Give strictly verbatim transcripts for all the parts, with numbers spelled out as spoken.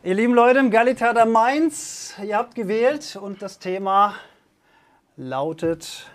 Ihr lieben Leute im Gallitheater Mainz, ihr habt gewählt und das Thema lautet...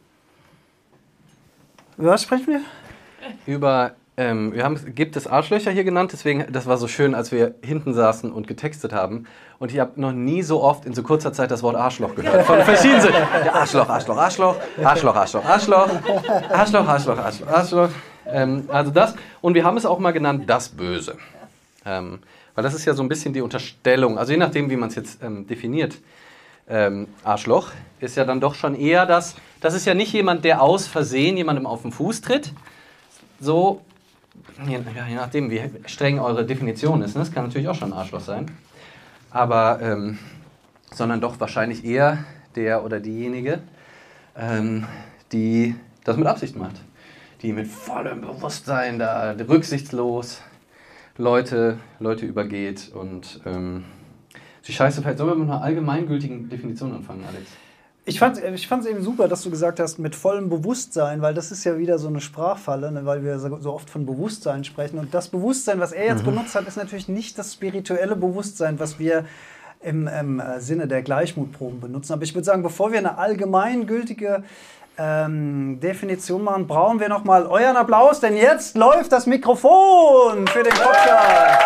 Über was sprechen wir? Über, ähm, wir haben gibt es Arschlöcher hier genannt, deswegen, das war so schön, als wir hinten saßen und getextet haben. Und ich habe noch nie so oft in so kurzer Zeit das Wort Arschloch gehört. Von verschiedenen. Ja, Arschloch, Arschloch, Arschloch, Arschloch, Arschloch, Arschloch, Arschloch, Arschloch, Arschloch, Arschloch. Ähm, also das. Und wir haben es auch mal genannt, das Böse. Ähm, weil das ist ja so ein bisschen die Unterstellung, also je nachdem, wie man es jetzt ähm, definiert, ähm, Arschloch, ist ja dann doch schon eher das, das ist ja nicht jemand, der aus Versehen jemandem auf den Fuß tritt, so, je, je nachdem, wie streng eure Definition ist, ne? Das kann natürlich auch schon ein Arschloch sein, aber, ähm, sondern doch wahrscheinlich eher der oder diejenige, ähm, die das mit Absicht macht, die mit vollem Bewusstsein da rücksichtslos Leute, Leute übergeht und ähm, die Scheiße fällt. Sollen wir mit einer allgemeingültigen Definition anfangen, Alex? Ich fand es ich fand's eben super, dass du gesagt hast, mit vollem Bewusstsein, weil das ist ja wieder so eine Sprachfalle, ne, weil wir so oft von Bewusstsein sprechen. Und das Bewusstsein, was er jetzt mhm. benutzt hat, ist natürlich nicht das spirituelle Bewusstsein, was wir im, im Sinne der Gleichmutproben benutzen. Aber ich würde sagen, bevor wir eine allgemeingültige Ähm, Definition machen, brauchen wir noch mal euren Applaus, denn jetzt läuft das Mikrofon für den Podcast.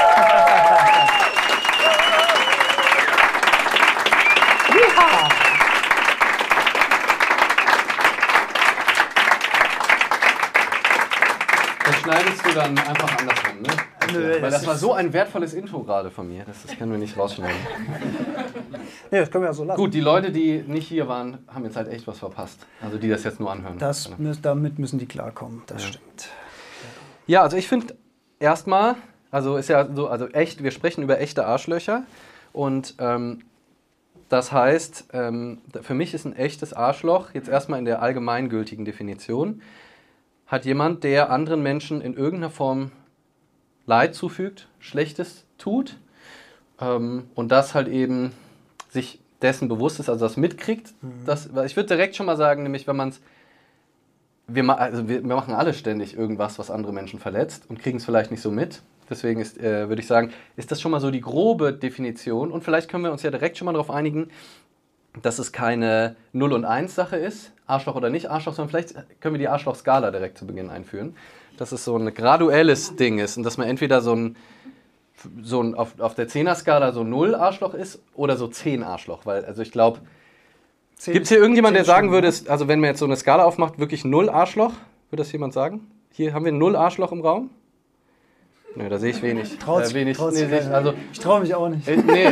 Ja. Das schneidest du dann einfach andersrum, ne? Nö, weil das war so ein wertvolles Intro gerade von mir, das, das können wir nicht rausschneiden. Nee, das können wir ja so lassen. Gut, die Leute, die nicht hier waren, haben jetzt halt echt was verpasst. Also die das jetzt nur anhören. Das, damit müssen die klarkommen, das ja. stimmt. Ja, also ich finde erstmal, also ist ja so, also echt, wir sprechen über echte Arschlöcher und ähm, das heißt, ähm, für mich ist ein echtes Arschloch, jetzt erstmal in der allgemeingültigen Definition, hat jemand, der anderen Menschen in irgendeiner Form Leid zufügt, Schlechtes tut ähm, und das halt eben sich dessen bewusst ist, also das mitkriegt. Mhm. Das, ich würde direkt schon mal sagen, nämlich wenn man es, wir, also wir, wir machen alle ständig irgendwas, was andere Menschen verletzt und kriegen es vielleicht nicht so mit. Deswegen ist, äh, würde ich sagen, ist das schon mal so die grobe Definition und vielleicht können wir uns ja direkt schon mal darauf einigen, dass es keine null und eins Sache ist, Arschloch oder nicht Arschloch, sondern vielleicht können wir die Arschloch-Skala direkt zu Beginn einführen. Dass es so ein graduelles Ding ist und dass man entweder so ein, so ein auf, auf der Zehner-Skala so null Arschloch ist oder so zehn Arschloch. Weil, also ich glaube, gibt es hier irgendjemanden, der sagen würde, also wenn man jetzt so eine Skala aufmacht, wirklich null Arschloch? Würde das jemand sagen? Hier haben wir null Arschloch im Raum? Nö, da sehe ich wenig. Traut äh, wenig. Traut nee, nee, also, ich traue mich auch nicht. Äh, nee.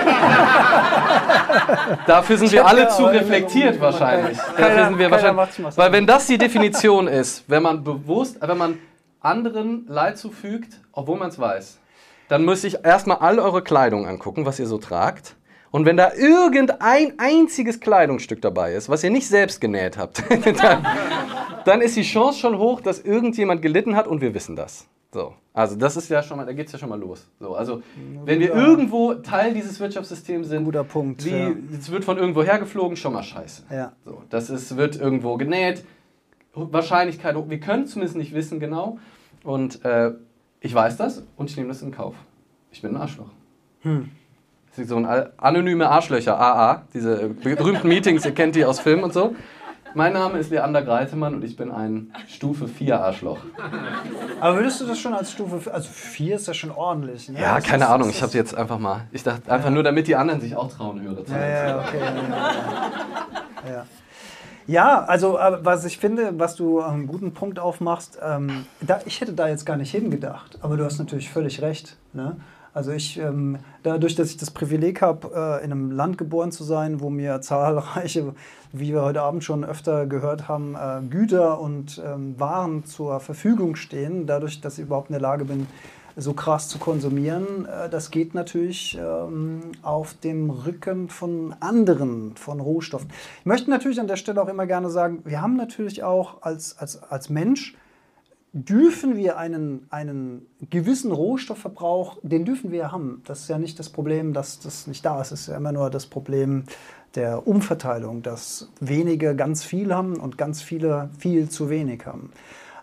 Dafür sind wir alle zu reflektiert wahrscheinlich. Keiner, Dafür sind wir wahrscheinlich. Was weil wenn das die Definition ist, wenn man bewusst, wenn man anderen Leid zufügt, obwohl man es weiß, dann müsste ich erstmal all eure Kleidung angucken, was ihr so tragt. Und wenn da irgendein einziges Kleidungsstück dabei ist, was ihr nicht selbst genäht habt, dann, dann ist die Chance schon hoch, dass irgendjemand gelitten hat und wir wissen das. So, also das ist ja schon mal, da geht's ja schon mal los. So, also wenn wir irgendwo Teil dieses Wirtschaftssystems sind, guter Punkt. Wie, ja. Es wird von irgendwo hergeflogen, schon mal scheiße. Ja. So, das ist, wird irgendwo genäht, Wahrscheinlichkeit, wir können es zumindest nicht wissen genau und äh, ich weiß das und ich nehme das in Kauf. Ich bin ein Arschloch. Hm. Das ist so ein anonyme Arschlöcher, A A, diese berühmten Meetings, ihr kennt die aus Filmen und so. Mein Name ist Leander Greitemann und ich bin ein Stufe vier Arschloch. Aber würdest du das schon als Stufe vier, also vier ist ja schon ordentlich, ne? Ja, das keine ist, Ahnung, ich habe jetzt einfach mal, ich dachte einfach ja. nur, damit die anderen sich auch trauen, höre zu. Ja, ja, okay. Ja, ja. ja, also was ich finde, was du einen guten Punkt aufmachst, ähm, da, ich hätte da jetzt gar nicht hingedacht, aber du hast natürlich völlig recht, ne? Also ich, ähm, dadurch, dass ich das Privileg habe, äh, in einem Land geboren zu sein, wo mir zahlreiche, wie wir heute Abend schon öfter gehört haben, äh, Güter und ähm, Waren zur Verfügung stehen, dadurch, dass ich überhaupt in der Lage bin, so krass zu konsumieren, äh, das geht natürlich ähm, auf dem Rücken von anderen, von Rohstoffen. Ich möchte natürlich an der Stelle auch immer gerne sagen, wir haben natürlich auch als, als, als Mensch, dürfen wir einen, einen gewissen Rohstoffverbrauch, den dürfen wir haben. Das ist ja nicht das Problem, dass das nicht da ist. Es ist ja immer nur das Problem der Umverteilung, dass wenige ganz viel haben und ganz viele viel zu wenig haben.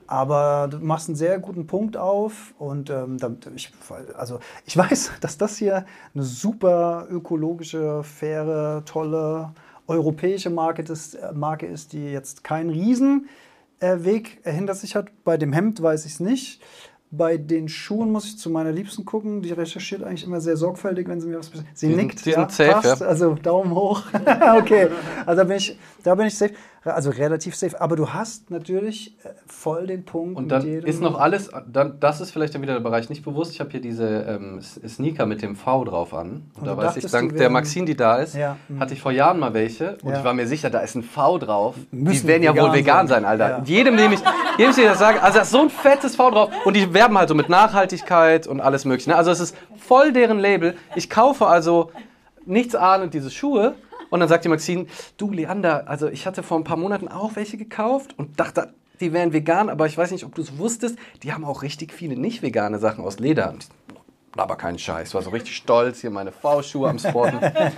Aber du machst einen sehr guten Punkt auf und ähm, damit ich, also ich weiß, dass das hier eine super ökologische, faire, tolle europäische Marke ist, Marke ist, die jetzt keinen Riesenweg hinter sich hat. Bei dem Hemd weiß ich es nicht. Bei den Schuhen muss ich zu meiner Liebsten gucken. Die recherchiert eigentlich immer sehr sorgfältig, wenn sie mir was... Sie die nickt, sind, die ja, sind safe, passt, ja. Also Daumen hoch. Okay, also da bin, ich, da bin ich safe. Also relativ safe. Aber du hast natürlich voll den Punkt. Und dann ist noch alles, dann, das ist vielleicht dann wieder der Bereich nicht bewusst. Ich habe hier diese ähm, Sneaker mit dem V drauf an. Und, und da weiß ich, dank der Maxine, die da ist, ja, hatte ich vor Jahren mal welche. Und ja. ich war mir sicher, da ist ein V drauf. Müssen die werden ja wohl vegan sein, sein Alter. Ja. Jedem nehme ich, jedem ich das sage, also da ist so ein fettes V drauf. Und die werben halt so mit Nachhaltigkeit und alles mögliche. Ne? Also es ist voll deren Label. Ich kaufe also nichts ahnend diese Schuhe. Und dann sagt die Maxine, du Leander, also ich hatte vor ein paar Monaten auch welche gekauft und dachte, die wären vegan, aber ich weiß nicht, ob du es wusstest, die haben auch richtig viele nicht vegane Sachen aus Leder. Und aber kein Scheiß, war so richtig stolz, hier meine V-Schuhe am Sporten.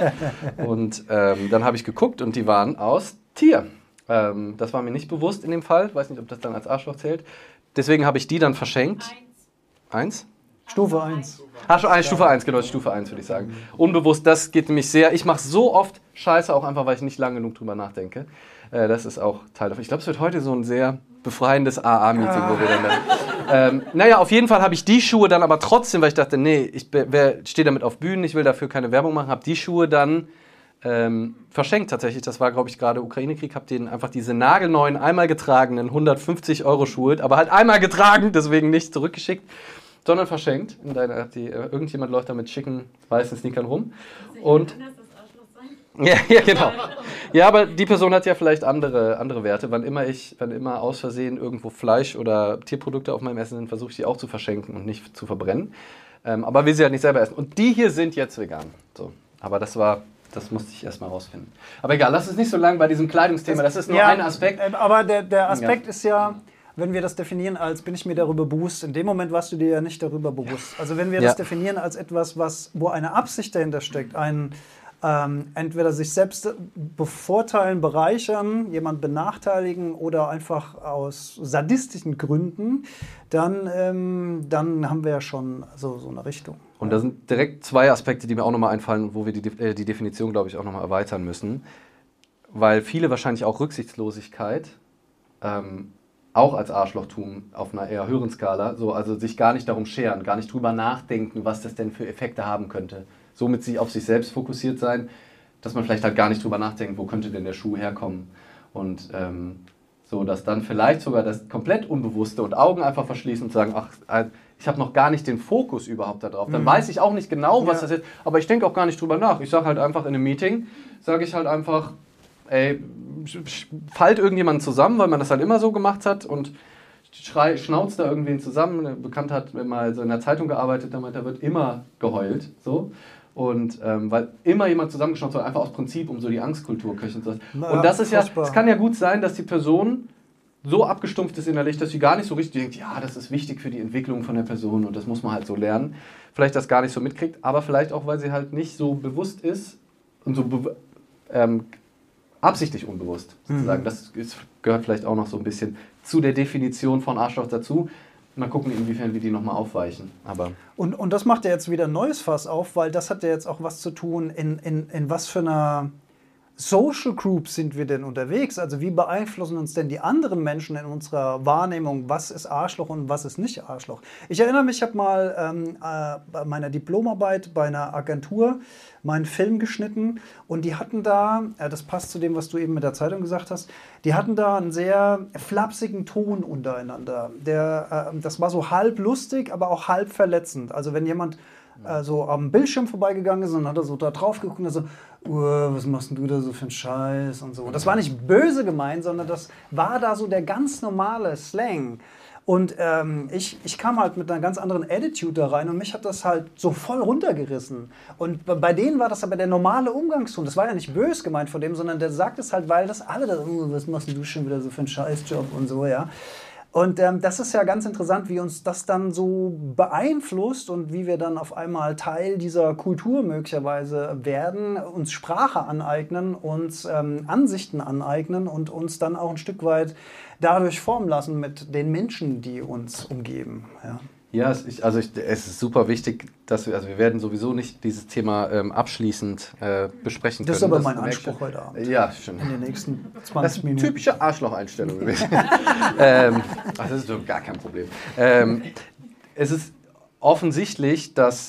Und ähm, dann habe ich geguckt und die waren aus Tier. Ähm, das war mir nicht bewusst in dem Fall, weiß nicht, ob das dann als Arschloch zählt. Deswegen habe ich die dann verschenkt. Eins? Eins? Stufe eins. Ach, Stufe eins, genau, Stufe eins würde ich sagen. Unbewusst, das geht nämlich sehr. Ich mache so oft Scheiße, auch einfach, weil ich nicht lange genug drüber nachdenke. Äh, das ist auch Teil davon. Ich glaube, es wird heute so ein sehr befreiendes A A-Meeting, ah. wo wir dann... ähm, naja, auf jeden Fall habe ich die Schuhe dann aber trotzdem, weil ich dachte, nee, ich stehe damit auf Bühnen, ich will dafür keine Werbung machen, habe die Schuhe dann ähm, verschenkt tatsächlich. Das war, glaube ich, gerade Ukraine-Krieg, habe denen einfach diese nagelneuen, einmal getragenen hundertfünfzig Euro Schuhe, aber halt einmal getragen, deswegen nicht zurückgeschickt, sondern verschenkt. In deiner, die, äh, irgendjemand läuft da mit schicken weißen Sneakern rum. Und ja, ja, genau. Ja, aber die Person hat ja vielleicht andere, andere Werte. Wann immer ich, wann immer aus Versehen irgendwo Fleisch oder Tierprodukte auf meinem Essen sind, versuche ich die auch zu verschenken und nicht zu verbrennen. Ähm, aber will sie halt nicht selber essen. Und die hier sind jetzt vegan. So. Aber das war, das musste ich erstmal rausfinden. Aber egal, lass es nicht so lang bei diesem Kleidungsthema. Das ist nur ja, ein Aspekt. Aber der, der Aspekt ja. ist ja, wenn wir das definieren als, bin ich mir darüber bewusst, in dem Moment warst du dir ja nicht darüber bewusst. Also wenn wir ja. das definieren als etwas, was, wo eine Absicht dahinter steckt, ein ähm, entweder sich selbst bevorteilen, bereichern, jemand benachteiligen oder einfach aus sadistischen Gründen, dann, ähm, dann haben wir ja schon so, so eine Richtung. Und da sind direkt zwei Aspekte, die mir auch nochmal einfallen, wo wir die, äh, die Definition, glaube ich, auch nochmal erweitern müssen. Weil viele wahrscheinlich auch Rücksichtslosigkeit ähm, auch als Arschlochtum auf einer eher höheren Skala, so, also sich gar nicht darum scheren, gar nicht drüber nachdenken, was das denn für Effekte haben könnte. Somit sich auf sich selbst fokussiert sein, dass man vielleicht halt gar nicht drüber nachdenkt, wo könnte denn der Schuh herkommen. Und ähm, so, dass dann vielleicht sogar das komplett Unbewusste und Augen einfach verschließen und sagen, ach, ich habe noch gar nicht den Fokus überhaupt da drauf. Dann mhm. weiß ich auch nicht genau, was ja. das ist, aber ich denke auch gar nicht drüber nach. Ich sage halt einfach in einem Meeting, sage ich halt einfach, ey, fallt irgendjemand zusammen, weil man das halt immer so gemacht hat und schrei, schnauzt da irgendwen zusammen. Ein Bekannter hat mal so in der Zeitung gearbeitet, da meint, da wird immer geheult. So. Und ähm, weil immer jemand zusammengeschnauzt wird, einfach aus Prinzip, um so die Angstkultur köcheln zu lassen. Und das ist ja, es kann ja gut sein, dass die Person so abgestumpft ist innerlich, dass sie gar nicht so richtig denkt, ja, das ist wichtig für die Entwicklung von der Person und das muss man halt so lernen. Vielleicht das gar nicht so mitkriegt, aber vielleicht auch, weil sie halt nicht so bewusst ist und so ähm, absichtlich unbewusst, sozusagen. Mhm. Das ist, gehört vielleicht auch noch so ein bisschen zu der Definition von Arschloch dazu. Mal gucken, inwiefern wir die nochmal aufweichen. Aber und, und das macht ja jetzt wieder ein neues Fass auf, weil das hat ja jetzt auch was zu tun, in, in, in was für einer Social Group sind wir denn unterwegs? Also wie beeinflussen uns denn die anderen Menschen in unserer Wahrnehmung, was ist Arschloch und was ist nicht Arschloch? Ich erinnere mich, ich habe mal ähm, äh, bei meiner Diplomarbeit bei einer Agentur meinen Film geschnitten und die hatten da, äh, das passt zu dem, was du eben mit der Zeitung gesagt hast, die hatten da einen sehr flapsigen Ton untereinander. Der, äh, das war so halb lustig, aber auch halb verletzend. Also wenn jemand äh, so am Bildschirm vorbeigegangen ist und dann hat er so da drauf geguckt und so, was machst denn du da so für einen Scheiß und so. Und das war nicht böse gemeint, sondern das war da so der ganz normale Slang. Und ähm, ich, ich kam halt mit einer ganz anderen Attitude da rein und mich hat das halt so voll runtergerissen. Und bei denen war das aber der normale Umgangston. Das war ja nicht böse gemeint von dem, sondern der sagt es halt, weil das alle da, oh, was machst denn du schon wieder so für einen Scheißjob und so, ja. Und ähm, das ist ja ganz interessant, wie uns das dann so beeinflusst und wie wir dann auf einmal Teil dieser Kultur möglicherweise werden, uns Sprache aneignen, uns ähm, Ansichten aneignen und uns dann auch ein Stück weit dadurch formen lassen mit den Menschen, die uns umgeben. Ja. Ja, es, ich, also ich, es ist super wichtig, dass wir, also wir werden sowieso nicht dieses Thema ähm, abschließend äh, besprechen können. Das ist aber das mein ist Anspruch heute Abend. Ja, schon. In den nächsten Das zwanzig ist Minuten. eine typische Arschloch-Einstellung gewesen. ähm, ach, das ist so gar kein Problem. Ähm, es ist offensichtlich, dass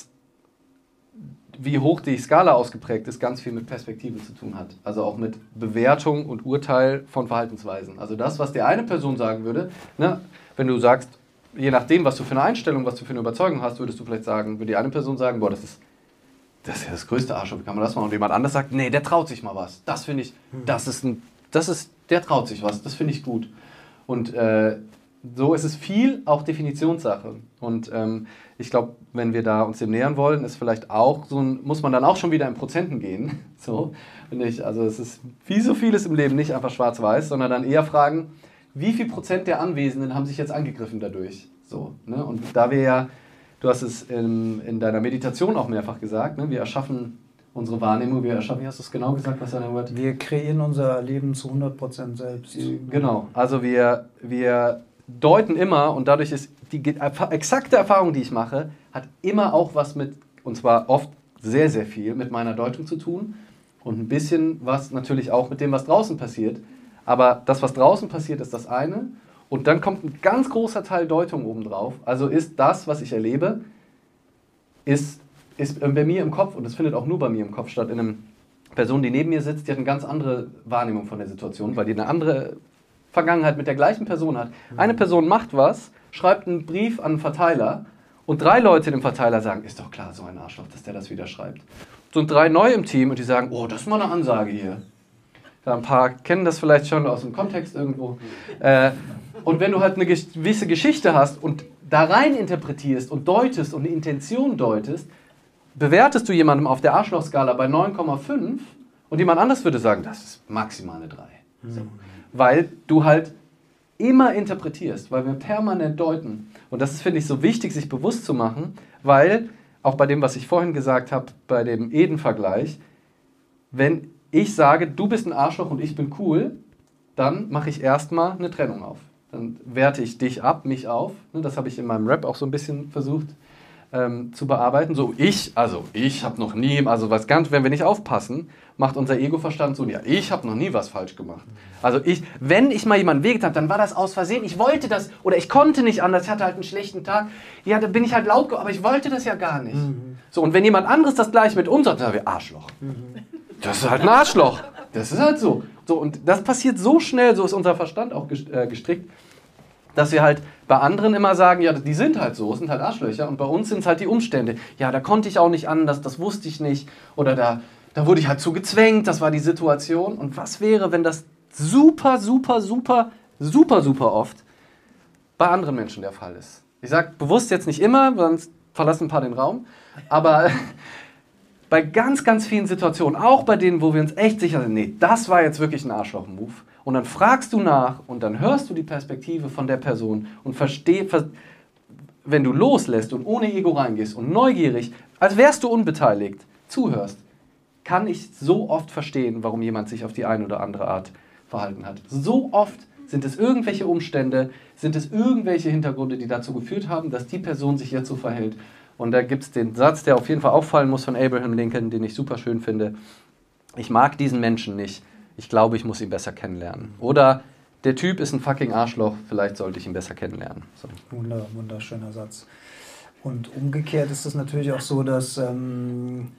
wie hoch die Skala ausgeprägt ist, ganz viel mit Perspektive zu tun hat. Also auch mit Bewertung und Urteil von Verhaltensweisen. Also das, was die eine Person sagen würde, ne, wenn du sagst, je nachdem, was du für eine Einstellung, was du für eine Überzeugung hast, würdest du vielleicht sagen, würde die eine Person sagen, boah, das ist, das ist ja das größte Arschloch, wie kann man das machen? Und jemand anderes sagt, nee, der traut sich mal was. Das finde ich, das ist ein, das ist, der traut sich was, das finde ich gut. Und äh, so ist es viel auch Definitionssache. Und ähm, ich glaube, wenn wir da uns dem nähern wollen, ist vielleicht auch so ein, muss man dann auch schon wieder in Prozenten gehen. So, und nicht, also es ist wie so vieles im Leben nicht einfach schwarz-weiß, sondern dann eher fragen, wie viel Prozent der Anwesenden haben sich jetzt angegriffen dadurch? So, ne? Und da wir ja, du hast es in, in deiner Meditation auch mehrfach gesagt, ne? Wir erschaffen unsere Wahrnehmung, wir erschaffen, wie hast du es genau gesagt, was dein Wort? Wir kreieren unser Leben zu hundert Prozent selbst. Genau, also wir, wir deuten immer und dadurch ist die exakte Erfahrung, die ich mache, hat immer auch was mit, und zwar oft sehr, sehr viel mit meiner Deutung zu tun und ein bisschen was natürlich auch mit dem, was draußen passiert. Aber das, was draußen passiert, ist das eine. Und dann kommt ein ganz großer Teil Deutung obendrauf. Also ist das, was ich erlebe, ist, ist bei mir im Kopf. Und es findet auch nur bei mir im Kopf statt. In einer Person, die neben mir sitzt, die hat eine ganz andere Wahrnehmung von der Situation, weil die eine andere Vergangenheit mit der gleichen Person hat. Eine Person macht was, schreibt einen Brief an einen Verteiler und drei Leute dem Verteiler sagen, ist doch klar, so ein Arschloch, dass der das wieder schreibt. So sind drei neu im Team und die sagen, oh, das ist mal eine Ansage hier. Ein paar kennen das vielleicht schon aus dem Kontext irgendwo. Äh, und wenn du halt eine gewisse Geschichte hast und da rein interpretierst und deutest und eine Intention deutest, bewertest du jemandem auf der Arschlochskala bei neun Komma fünf und jemand anderes würde sagen, das ist maximal eine drei. So. Weil du halt immer interpretierst, weil wir permanent deuten. Und das ist, finde ich, so wichtig, sich bewusst zu machen, weil, auch bei dem, was ich vorhin gesagt habe, bei dem Eden-Vergleich, wenn ich sage, du bist ein Arschloch und ich bin cool, dann mache ich erstmal eine Trennung auf. Dann werte ich dich ab, mich auf. Das habe ich in meinem Rap auch so ein bisschen versucht ähm, zu bearbeiten. So ich, also ich habe noch nie, also was ganz, wenn wir nicht aufpassen, macht unser Ego-Verstand so, ja, ich habe noch nie was falsch gemacht. Also ich, wenn ich mal jemanden wehgetan habe, dann war das aus Versehen. Ich wollte das oder ich konnte nicht anders. Ich hatte halt einen schlechten Tag. Ja, da bin ich halt laut, aber ich wollte das ja gar nicht. Mhm. So, und wenn jemand anderes das gleich mit uns sagt, dann sagen wir Arschloch. Mhm. Das ist halt ein Arschloch. Das ist halt so. So. Und das passiert so schnell, so ist unser Verstand auch gestrickt, dass wir halt bei anderen immer sagen, ja, die sind halt so, sind halt Arschlöcher. Und bei uns sind es halt die Umstände. Ja, da konnte ich auch nicht anders, das wusste ich nicht. Oder da, da wurde ich halt zu gezwängt, das war die Situation. Und was wäre, wenn das super, super, super, super, super oft bei anderen Menschen der Fall ist? Ich sage bewusst jetzt nicht immer, sonst verlassen ein paar den Raum. Aber bei ganz, ganz vielen Situationen, auch bei denen, wo wir uns echt sicher sind, nee, das war jetzt wirklich ein Arschloch-Move. Und dann fragst du nach und dann hörst du die Perspektive von der Person und verstehst, wenn du loslässt und ohne Ego reingehst und neugierig, als wärst du unbeteiligt, zuhörst, kann ich so oft verstehen, warum jemand sich auf die eine oder andere Art verhalten hat. So oft sind es irgendwelche Umstände, sind es irgendwelche Hintergründe, die dazu geführt haben, dass die Person sich jetzt so verhält. Und da gibt es den Satz, der auf jeden Fall auffallen muss von Abraham Lincoln, den ich super schön finde. Ich mag diesen Menschen nicht. Ich glaube, ich muss ihn besser kennenlernen. Oder der Typ ist ein fucking Arschloch, vielleicht sollte ich ihn besser kennenlernen. So. Wunder, wunderschöner Satz. Und umgekehrt ist es natürlich auch so, dass ähm,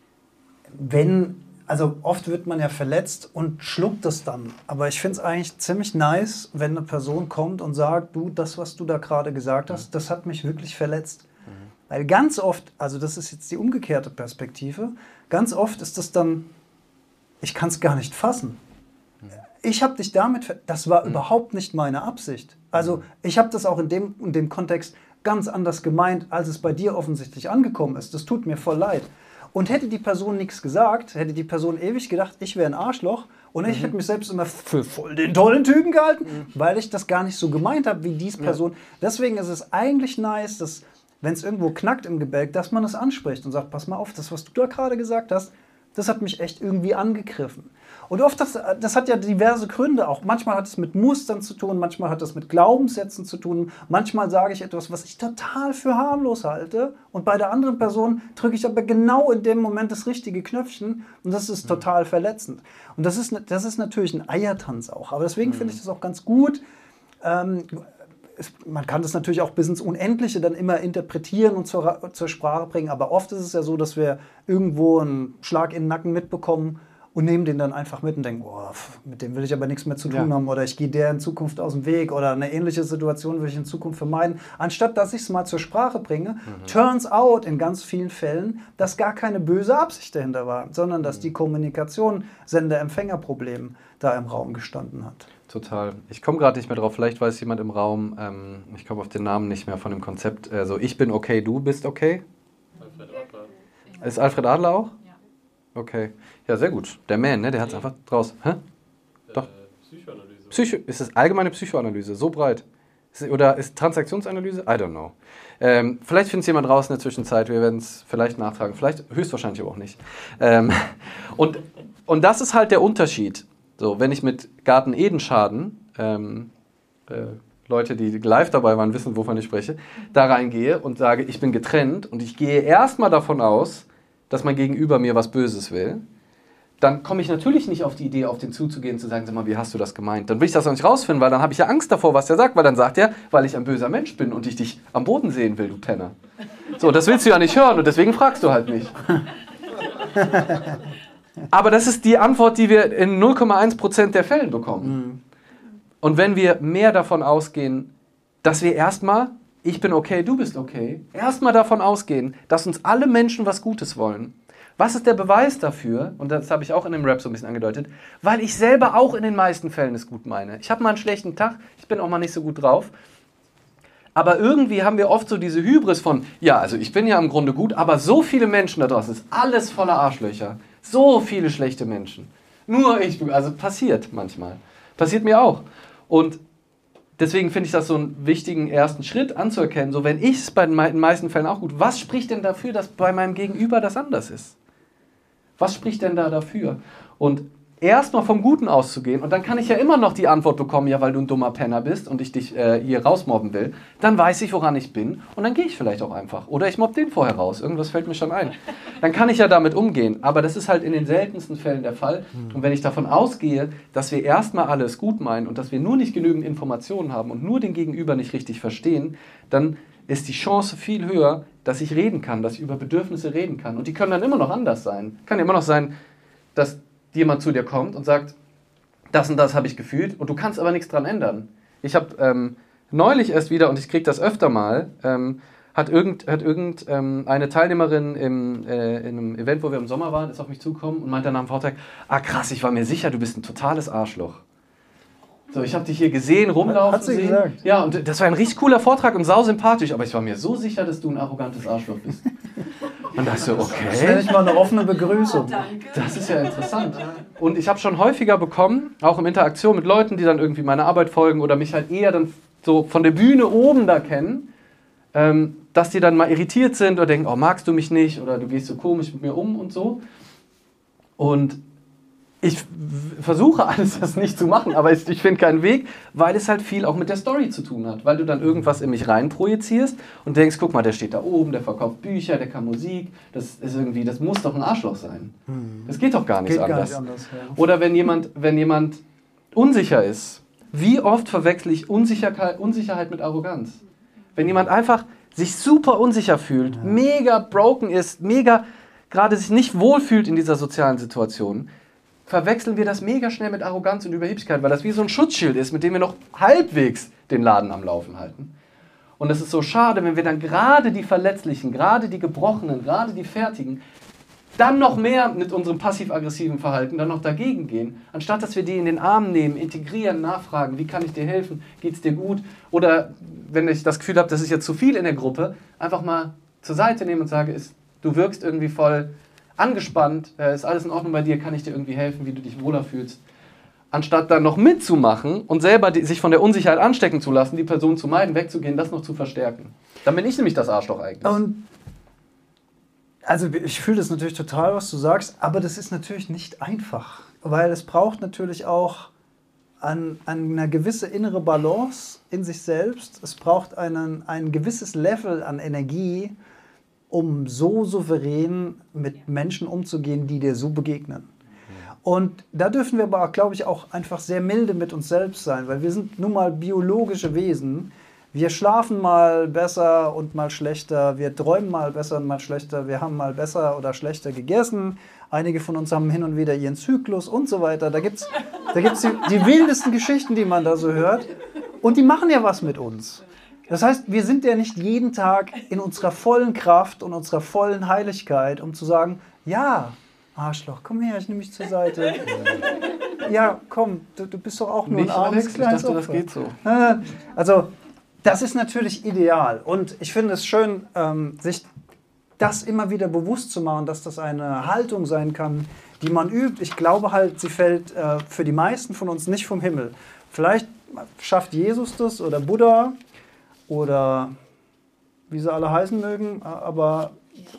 wenn, also oft wird man ja verletzt und schluckt es dann. Aber ich finde es eigentlich ziemlich nice, wenn eine Person kommt und sagt, du, das, was du da gerade gesagt hast, das hat mich wirklich verletzt. Weil ganz oft, also das ist jetzt die umgekehrte Perspektive, ganz oft ist das dann, ich kann es gar nicht fassen. Ich habe dich damit, ver- das war mhm. überhaupt nicht meine Absicht. Also ich habe das auch in dem, in dem Kontext ganz anders gemeint, als es bei dir offensichtlich angekommen ist. Das tut mir voll leid. Und hätte die Person nichts gesagt, hätte die Person ewig gedacht, ich wäre ein Arschloch. Und ich mhm. hätte mich selbst immer für voll den tollen Typen gehalten, mhm. weil ich das gar nicht so gemeint habe wie diese Person. Ja. Deswegen ist es eigentlich nice, dass, wenn es irgendwo knackt im Gebälk, dass man es anspricht und sagt, pass mal auf, das, was du da gerade gesagt hast, das hat mich echt irgendwie angegriffen. Und oft, das, das hat ja diverse Gründe auch. Manchmal hat es mit Mustern zu tun, manchmal hat es mit Glaubenssätzen zu tun. Manchmal sage ich etwas, was ich total für harmlos halte. Und bei der anderen Person drücke ich aber genau in dem Moment das richtige Knöpfchen. Und das ist total verletzend. Und das ist, das ist natürlich ein Eiertanz auch. Aber deswegen mhm. finde ich das auch ganz gut. Ähm, es, man kann das natürlich auch bis ins Unendliche dann immer interpretieren und zur, zur Sprache bringen. Aber oft ist es ja so, dass wir irgendwo einen Schlag in den Nacken mitbekommen und nehmen den dann einfach mit und denken, boah, mit dem will ich aber nichts mehr zu tun ja. haben oder ich gehe der in Zukunft aus dem Weg oder eine ähnliche Situation will ich in Zukunft vermeiden. Anstatt, dass ich es mal zur Sprache bringe, mhm. turns out in ganz vielen Fällen, dass gar keine böse Absicht dahinter war, sondern dass mhm. die Kommunikation Sender-Empfänger-Problem da im Raum gestanden hat. Total. Ich komme gerade nicht mehr drauf, vielleicht weiß jemand im Raum, ähm, ich komme auf den Namen nicht mehr von dem Konzept, also ich bin okay, du bist okay. Alfred Adler. Ist Alfred Adler auch? Ja. Okay. Ja, sehr gut. Der Man, ne? Der hat es einfach draus. Hä? Doch. Psychoanalyse. Psycho ist es allgemeine Psychoanalyse? So breit? Ist, oder ist Transaktionsanalyse? I don't know. Ähm, vielleicht findet es jemand raus in der Zwischenzeit. Wir werden es vielleicht nachtragen. Vielleicht höchstwahrscheinlich aber auch nicht. Ähm, und, und das ist halt der Unterschied. So, wenn ich mit Garten Edenschaden, ähm, äh, Leute, die live dabei waren, wissen, wovon ich spreche, da reingehe und sage, ich bin getrennt und ich gehe erstmal davon aus, dass mein Gegenüber mir was Böses will, dann komme ich natürlich nicht auf die Idee, auf den zuzugehen und zu sagen, sag mal, wie hast du das gemeint? Dann will ich das auch nicht rausfinden, weil dann habe ich ja Angst davor, was der sagt, weil dann sagt er, weil ich ein böser Mensch bin und ich dich am Boden sehen will, du Penner. So, das willst du ja nicht hören und deswegen fragst du halt nicht. Aber das ist die Antwort, die wir in null Komma eins Prozent der Fällen bekommen. Mhm. Und wenn wir mehr davon ausgehen, dass wir erstmal, ich bin okay, du bist okay, erstmal davon ausgehen, dass uns alle Menschen was Gutes wollen. Was ist der Beweis dafür? Und das habe ich auch in dem Rap so ein bisschen angedeutet, weil ich selber auch in den meisten Fällen es gut meine. Ich habe mal einen schlechten Tag, ich bin auch mal nicht so gut drauf. Aber irgendwie haben wir oft so diese Hybris von, ja, also ich bin ja im Grunde gut, aber so viele Menschen da draußen, ist alles voller Arschlöcher. So viele schlechte Menschen. Nur ich, also passiert manchmal. Passiert mir auch. Und deswegen finde ich das so einen wichtigen ersten Schritt anzuerkennen. So, wenn ich es bei den meisten Fällen auch gut, was spricht denn dafür, dass bei meinem Gegenüber das anders ist? Was spricht denn da dafür? Und erstmal vom Guten auszugehen und dann kann ich ja immer noch die Antwort bekommen, ja, weil du ein dummer Penner bist und ich dich äh, hier rausmobben will, dann weiß ich, woran ich bin und dann gehe ich vielleicht auch einfach. Oder ich mobb den vorher raus, irgendwas fällt mir schon ein. Dann kann ich ja damit umgehen, aber das ist halt in den seltensten Fällen der Fall. Und wenn ich davon ausgehe, dass wir erstmal alles gut meinen und dass wir nur nicht genügend Informationen haben und nur den Gegenüber nicht richtig verstehen, dann ist die Chance viel höher, dass ich reden kann, dass ich über Bedürfnisse reden kann. Und die können dann immer noch anders sein. Kann ja immer noch sein, dass jemand zu dir kommt und sagt, das und das habe ich gefühlt und du kannst aber nichts dran ändern. Ich habe ähm, neulich erst wieder, und ich kriege das öfter mal, ähm, hat irgend, hat irgend ähm, eine Teilnehmerin im, äh, in einem Event, wo wir im Sommer waren, ist auf mich zugekommen und meinte nach dem Vortrag, ah krass, ich war mir sicher, du bist ein totales Arschloch. So, ich habe dich hier gesehen, rumlaufen Hat sie sehen. gesagt. Ja, und das war ein richtig cooler Vortrag und sausympathisch, aber ich war mir so sicher, dass du ein arrogantes Arschloch bist. Und da dachte ich so, okay. Das wäre nicht mal eine offene Begrüßung. Das ist ja interessant. Und ich habe schon häufiger bekommen, auch in Interaktion mit Leuten, die dann irgendwie meiner Arbeit folgen oder mich halt eher dann so von der Bühne oben da kennen, ähm, dass die dann mal irritiert sind oder denken, oh, magst du mich nicht oder du gehst so komisch mit mir um und so. Und ich versuche alles das nicht zu machen, aber ich, ich finde keinen Weg, weil es halt viel auch mit der Story zu tun hat. Weil du dann irgendwas in mich reinprojizierst und denkst, guck mal, der steht da oben, der verkauft Bücher, der kann Musik, das ist irgendwie, das muss doch ein Arschloch sein. Das geht doch gar nicht geht anders. Gar nicht anders ja. Oder wenn jemand, wenn jemand unsicher ist, wie oft verwechsel ich Unsicherheit, Unsicherheit mit Arroganz? Wenn jemand einfach sich super unsicher fühlt, ja. mega broken ist, mega gerade sich nicht wohlfühlt in dieser sozialen Situation, verwechseln wir das mega schnell mit Arroganz und Überheblichkeit, weil das wie so ein Schutzschild ist, mit dem wir noch halbwegs den Laden am Laufen halten. Und es ist so schade, wenn wir dann gerade die Verletzlichen, gerade die Gebrochenen, gerade die Fertigen, dann noch mehr mit unserem passiv-aggressiven Verhalten dann noch dagegen gehen, anstatt dass wir die in den Arm nehmen, integrieren, nachfragen, wie kann ich dir helfen, geht's dir gut? Oder wenn ich das Gefühl habe, das ist jetzt zu viel in der Gruppe, einfach mal zur Seite nehmen und sage, ist, du wirkst irgendwie voll angespannt, äh, ist alles in Ordnung bei dir, kann ich dir irgendwie helfen, wie du dich wohler fühlst. Anstatt dann noch mitzumachen und selber die, sich von der Unsicherheit anstecken zu lassen, die Person zu meiden, wegzugehen, das noch zu verstärken. Dann bin ich nämlich das Arschloch eigentlich. Und also ich fühle das natürlich total, was du sagst, aber das ist natürlich nicht einfach, weil es braucht natürlich auch an, an eine gewisse innere Balance in sich selbst. Es braucht einen, ein gewisses Level an Energie, um so souverän mit Menschen umzugehen, die dir so begegnen. Und da dürfen wir aber, glaube ich, auch einfach sehr milde mit uns selbst sein, weil wir sind nun mal biologische Wesen. Wir schlafen mal besser und mal schlechter, wir träumen mal besser und mal schlechter, wir haben mal besser oder schlechter gegessen. Einige von uns haben hin und wieder ihren Zyklus und so weiter. Da gibt es da gibt's die, die wildesten Geschichten, die man da so hört. Und die machen ja was mit uns. Das heißt, wir sind ja nicht jeden Tag in unserer vollen Kraft und unserer vollen Heiligkeit, um zu sagen, ja, Arschloch, komm her, ich nehme mich zur Seite. Ja, komm, du, du bist doch auch nur Nicht, ein armes Alex, kleines ich dachte, Opfer. das geht so. Also, das ist natürlich ideal. Und ich finde es schön, ähm, sich das immer wieder bewusst zu machen, dass das eine Haltung sein kann, die man übt. Ich glaube halt, sie fällt äh, für die meisten von uns nicht vom Himmel. Vielleicht schafft Jesus das oder Buddha oder wie sie alle heißen mögen, aber...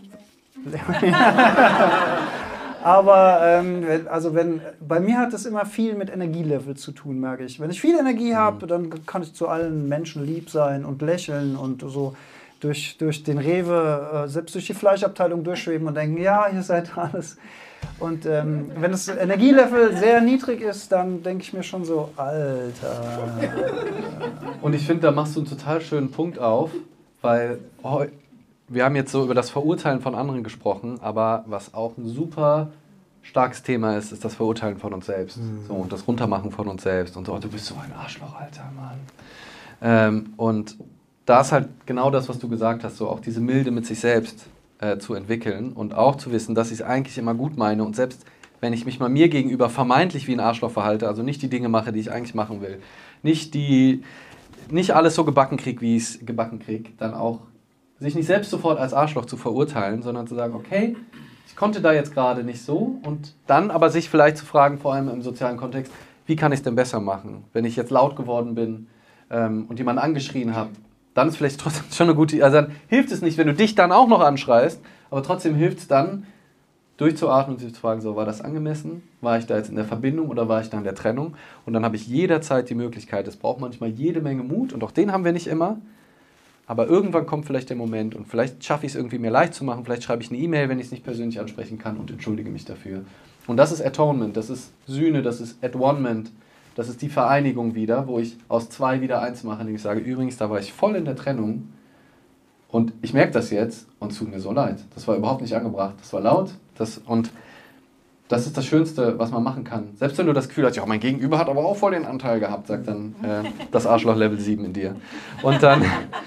Aber ähm, also wenn, bei mir hat das immer viel mit Energielevel zu tun, merke ich. Wenn ich viel Energie habe, dann kann ich zu allen Menschen lieb sein und lächeln und so durch, durch den Rewe, äh, selbst durch die Fleischabteilung durchschweben und denken, ja, ihr seid alles. Und ähm, wenn das Energielevel sehr niedrig ist, dann denke ich mir schon so, Alter. Und ich finde, da machst du einen total schönen Punkt auf, weil... Oh, wir haben jetzt so über das Verurteilen von anderen gesprochen, aber was auch ein super starkes Thema ist, ist das Verurteilen von uns selbst. Mhm. So, und das Runtermachen von uns selbst. Und so, oh, du bist so ein Arschloch, Alter, Mann. Ähm, und da ist halt genau das, was du gesagt hast, so auch diese Milde mit sich selbst äh, zu entwickeln und auch zu wissen, dass ich es eigentlich immer gut meine. Und selbst wenn ich mich mal mir gegenüber vermeintlich wie ein Arschloch verhalte, also nicht die Dinge mache, die ich eigentlich machen will, nicht, die, nicht alles so gebacken kriege, wie ich es gebacken kriege, dann auch sich nicht selbst sofort als Arschloch zu verurteilen, sondern zu sagen, okay, ich konnte da jetzt gerade nicht so und dann aber sich vielleicht zu fragen, vor allem im sozialen Kontext, wie kann ich es denn besser machen? Wenn ich jetzt laut geworden bin ähm, und jemanden angeschrien habe, dann ist vielleicht trotzdem schon eine gute Idee. Also dann hilft es nicht, wenn du dich dann auch noch anschreist, aber trotzdem hilft es dann, durchzuatmen und sich zu fragen, so, war das angemessen? War ich da jetzt in der Verbindung oder war ich da in der Trennung? Und dann habe ich jederzeit die Möglichkeit, es braucht manchmal jede Menge Mut und auch den haben wir nicht immer. Aber irgendwann kommt vielleicht der Moment und vielleicht schaffe ich es irgendwie mir leicht zu machen, vielleicht schreibe ich eine E-Mail, wenn ich es nicht persönlich ansprechen kann und entschuldige mich dafür. Und das ist Atonement, das ist Sühne, das ist At-One-Ment, das ist die Vereinigung wieder, wo ich aus zwei wieder eins mache, indem ich sage, übrigens, da war ich voll in der Trennung und ich merke das jetzt und es tut mir so leid. Das war überhaupt nicht angebracht, das war laut das, und das ist das Schönste, was man machen kann. Selbst wenn du das Gefühl hast, ja, mein Gegenüber hat aber auch voll den Anteil gehabt, sagt dann äh, das Arschloch Level sieben in dir. Und dann...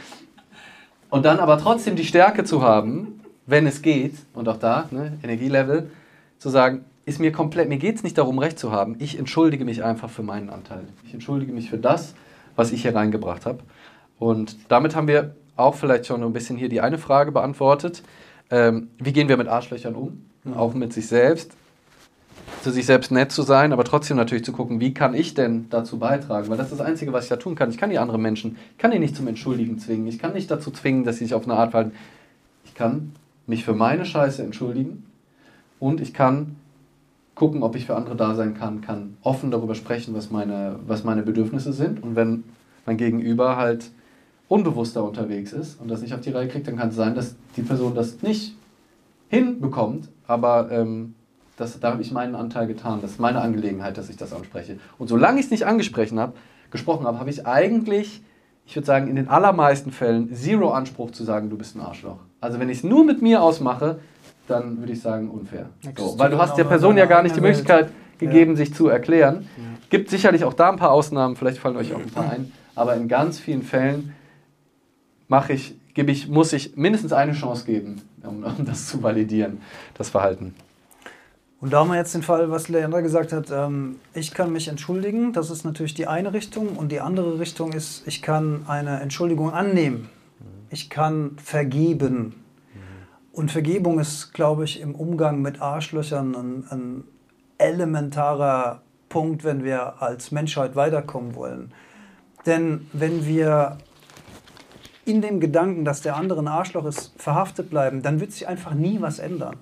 Und dann aber trotzdem die Stärke zu haben, wenn es geht, und auch da, ne, Energielevel, zu sagen, ist mir komplett, mir geht es nicht darum, Recht zu haben, ich entschuldige mich einfach für meinen Anteil. Ich entschuldige mich für das, was ich hier reingebracht habe. Und damit haben wir auch vielleicht schon ein bisschen hier die eine Frage beantwortet. Ähm, wie gehen wir mit Arschlöchern um? Mhm. Auch mit sich selbst. Zu sich selbst nett zu sein, aber trotzdem natürlich zu gucken, wie kann ich denn dazu beitragen? Weil das ist das Einzige, was ich da tun kann. Ich kann die anderen Menschen, ich kann die nicht zum Entschuldigen zwingen. Ich kann nicht dazu zwingen, dass sie sich auf eine Art verhalten. Ich kann mich für meine Scheiße entschuldigen und ich kann gucken, ob ich für andere da sein kann, kann offen darüber sprechen, was meine, was meine Bedürfnisse sind. Und wenn mein Gegenüber halt unbewusster unterwegs ist und das nicht auf die Reihe kriegt, dann kann es sein, dass die Person das nicht hinbekommt, aber ähm, das, da habe ich meinen Anteil getan. Das ist meine Angelegenheit, dass ich das anspreche. Und solange ich es nicht angesprochen habe, gesprochen habe, habe ich eigentlich, ich würde sagen, in den allermeisten Fällen zero Anspruch zu sagen, du bist ein Arschloch. Also wenn ich es nur mit mir ausmache, dann würde ich sagen, unfair. So, weil du hast der Person ja gar nicht die Möglichkeit gegeben, ja. sich zu erklären. Ja. Gibt sicherlich auch da ein paar Ausnahmen, vielleicht fallen euch auch ein paar ein, aber in ganz vielen Fällen mache ich, gebe ich, muss ich mindestens eine Chance geben, um, um das zu validieren, das Verhalten. Und da haben wir jetzt den Fall, was Leandra gesagt hat, ähm, ich kann mich entschuldigen, das ist natürlich die eine Richtung und die andere Richtung ist, ich kann eine Entschuldigung annehmen, ich kann vergeben. Und Vergebung ist, glaube ich, im Umgang mit Arschlöchern ein, ein elementarer Punkt, wenn wir als Menschheit weiterkommen wollen. Denn wenn wir in dem Gedanken, dass der andere ein Arschloch ist, verhaftet bleiben, dann wird sich einfach nie was ändern.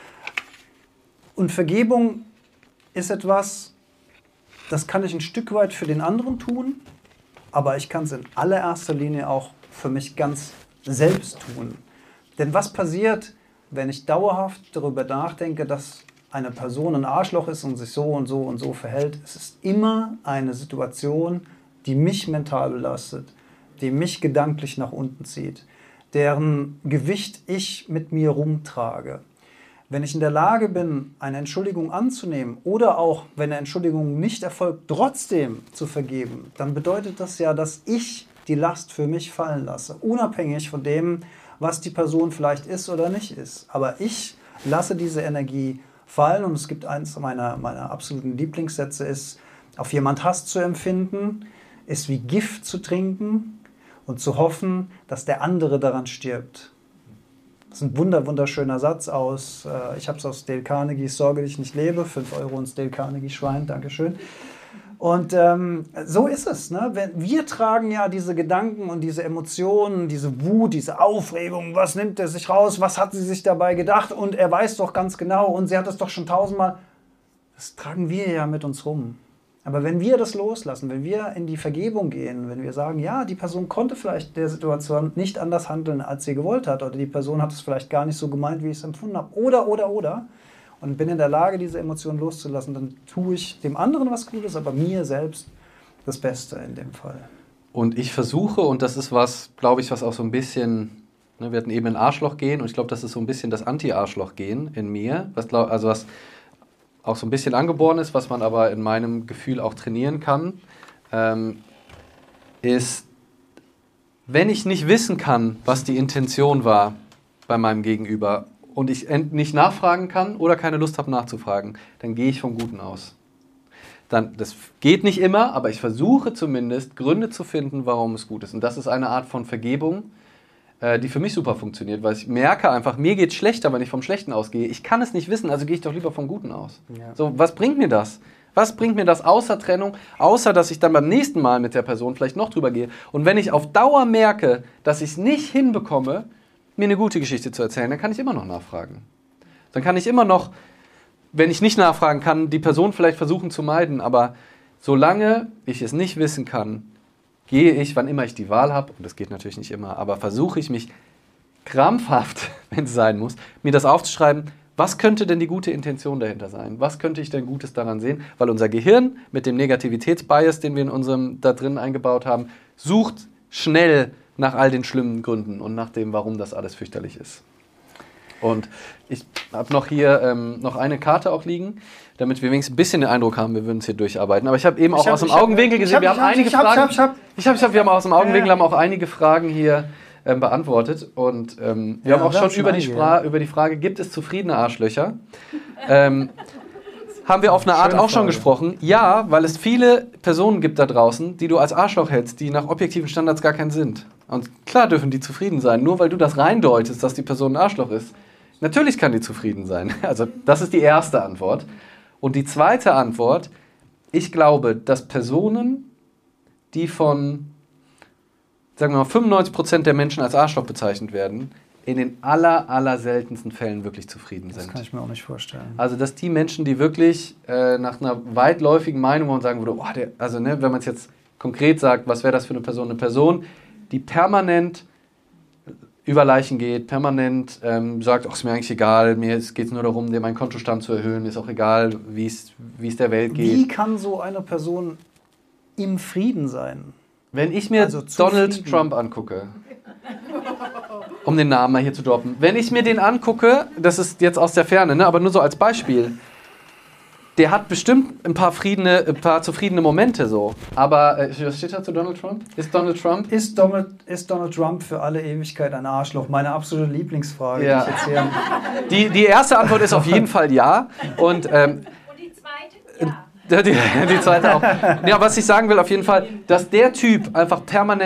Und Vergebung ist etwas, das kann ich ein Stück weit für den anderen tun, aber ich kann es in allererster Linie auch für mich ganz selbst tun. Denn was passiert, wenn ich dauerhaft darüber nachdenke, dass eine Person ein Arschloch ist und sich so und so und so verhält? Es ist immer eine Situation, die mich mental belastet, die mich gedanklich nach unten zieht, deren Gewicht ich mit mir rumtrage. Wenn ich in der Lage bin, eine Entschuldigung anzunehmen oder auch, wenn eine Entschuldigung nicht erfolgt, trotzdem zu vergeben, dann bedeutet das ja, dass ich die Last für mich fallen lasse, unabhängig von dem, was die Person vielleicht ist oder nicht ist. Aber ich lasse diese Energie fallen und es gibt eins meiner, meiner absoluten Lieblingssätze, ist, auf jemand Hass zu empfinden, ist wie Gift zu trinken und zu hoffen, dass der andere daran stirbt. Das ist ein wunder, wunderschöner Satz aus, äh, ich habe es aus Dale Carnegies Sorge, die ich nicht lebe, fünf Euro ins Dale Carnegie Schwein, Dankeschön. Und ähm, so ist es. Ne? Wir tragen ja diese Gedanken und diese Emotionen, diese Wut, diese Aufregung, was nimmt er sich raus, was hat sie sich dabei gedacht und er weiß doch ganz genau und sie hat es doch schon tausendmal. Das tragen wir ja mit uns rum. Aber wenn wir das loslassen, wenn wir in die Vergebung gehen, wenn wir sagen, ja, die Person konnte vielleicht der Situation nicht anders handeln, als sie gewollt hat, oder die Person hat es vielleicht gar nicht so gemeint, wie ich es empfunden habe, oder, oder, oder, und bin in der Lage, diese Emotionen loszulassen, dann tue ich dem anderen was Gutes, aber mir selbst das Beste in dem Fall. Und ich versuche, und das ist was, glaube ich, was auch so ein bisschen, ne, wir hatten eben ein Arschloch-Gen, und ich glaube, das ist so ein bisschen das Anti-Arschloch-Gen in mir, was, glaub, also was auch so ein bisschen angeboren ist, was man aber in meinem Gefühl auch trainieren kann, ähm, ist, wenn ich nicht wissen kann, was die Intention war bei meinem Gegenüber und ich nicht nachfragen kann oder keine Lust habe nachzufragen, dann gehe ich vom Guten aus. Dann, das geht nicht immer, aber ich versuche zumindest Gründe zu finden, warum es gut ist. Und das ist eine Art von Vergebung, äh, die für mich super funktioniert, weil ich merke einfach, mir geht es schlechter, wenn ich vom Schlechten ausgehe. Ich kann es nicht wissen, also gehe ich doch lieber vom Guten aus. Ja. So, was bringt mir das? Was bringt mir das außer Trennung, außer dass ich dann beim nächsten Mal mit der Person vielleicht noch drüber gehe? Und wenn ich auf Dauer merke, dass ich es nicht hinbekomme, mir eine gute Geschichte zu erzählen, dann kann ich immer noch nachfragen. Dann kann ich immer noch, wenn ich nicht nachfragen kann, die Person vielleicht versuchen zu meiden, aber solange ich es nicht wissen kann, gehe ich, wann immer ich die Wahl habe, und das geht natürlich nicht immer, aber versuche ich mich krampfhaft, wenn es sein muss, mir das aufzuschreiben, was könnte denn die gute Intention dahinter sein? Was könnte ich denn Gutes daran sehen? Weil unser Gehirn mit dem Negativitätsbias, den wir in unserem da drin eingebaut haben, sucht schnell nach all den schlimmen Gründen und nach dem, warum das alles fürchterlich ist. Und ich habe noch hier ähm, noch eine Karte auch liegen, damit wir wenigstens ein bisschen den Eindruck haben, wir würden es hier durcharbeiten. Aber ich habe eben auch hab, aus dem Augenwinkel gesehen, wir haben einige Fragen. Ich habe, ich habe, wir haben aus dem Augenwinkel haben auch einige Fragen hier ähm, beantwortet. Und ähm, wir ja, haben auch schon über die, Spra- über die Frage, gibt es zufriedene Arschlöcher? ähm, haben wir auf eine Art Schöne auch schon Frage. gesprochen. Ja, weil es viele Personen gibt da draußen, die du als Arschloch hältst, die nach objektiven Standards gar keinen sind. Und klar dürfen die zufrieden sein, nur weil du das reindeutest, dass die Person ein Arschloch ist. Natürlich kann die zufrieden sein. Also das ist die erste Antwort. Und die zweite Antwort, ich glaube, dass Personen, die von, sagen wir mal, fünfundneunzig Prozent der Menschen als Arschloch bezeichnet werden, in den aller, aller seltensten Fällen wirklich zufrieden sind. Das kann ich mir auch nicht vorstellen. Also, dass die Menschen, die wirklich äh, nach einer weitläufigen Meinung und sagen würde, oh, der, also ne, wenn man es jetzt konkret sagt, was wäre das für eine Person? Eine Person, die permanent über Leichen geht, permanent ähm, sagt, ach, ist mir eigentlich egal, mir geht es nur darum, dir meinen Kontostand zu erhöhen, ist auch egal, wie es der Welt geht. Wie kann so eine Person im Frieden sein? Wenn ich mir also Donald Frieden. Trump angucke, um den Namen mal hier zu droppen, wenn ich mir den angucke, das ist jetzt aus der Ferne, ne, aber nur so als Beispiel, der hat bestimmt ein paar, friedene, ein paar zufriedene Momente so. Aber, äh, was steht da zu Donald Trump? Ist Donald Trump? Ist Donald, ist Donald Trump für alle Ewigkeit ein Arschloch? Meine absolute Lieblingsfrage. Ja. Die, ich jetzt hier die, die erste Antwort ist auf jeden Fall ja. Und, ähm, Und die zweite? Ja. Die, die zweite auch. Ja, was ich sagen will, auf jeden Fall, dass der Typ einfach permanent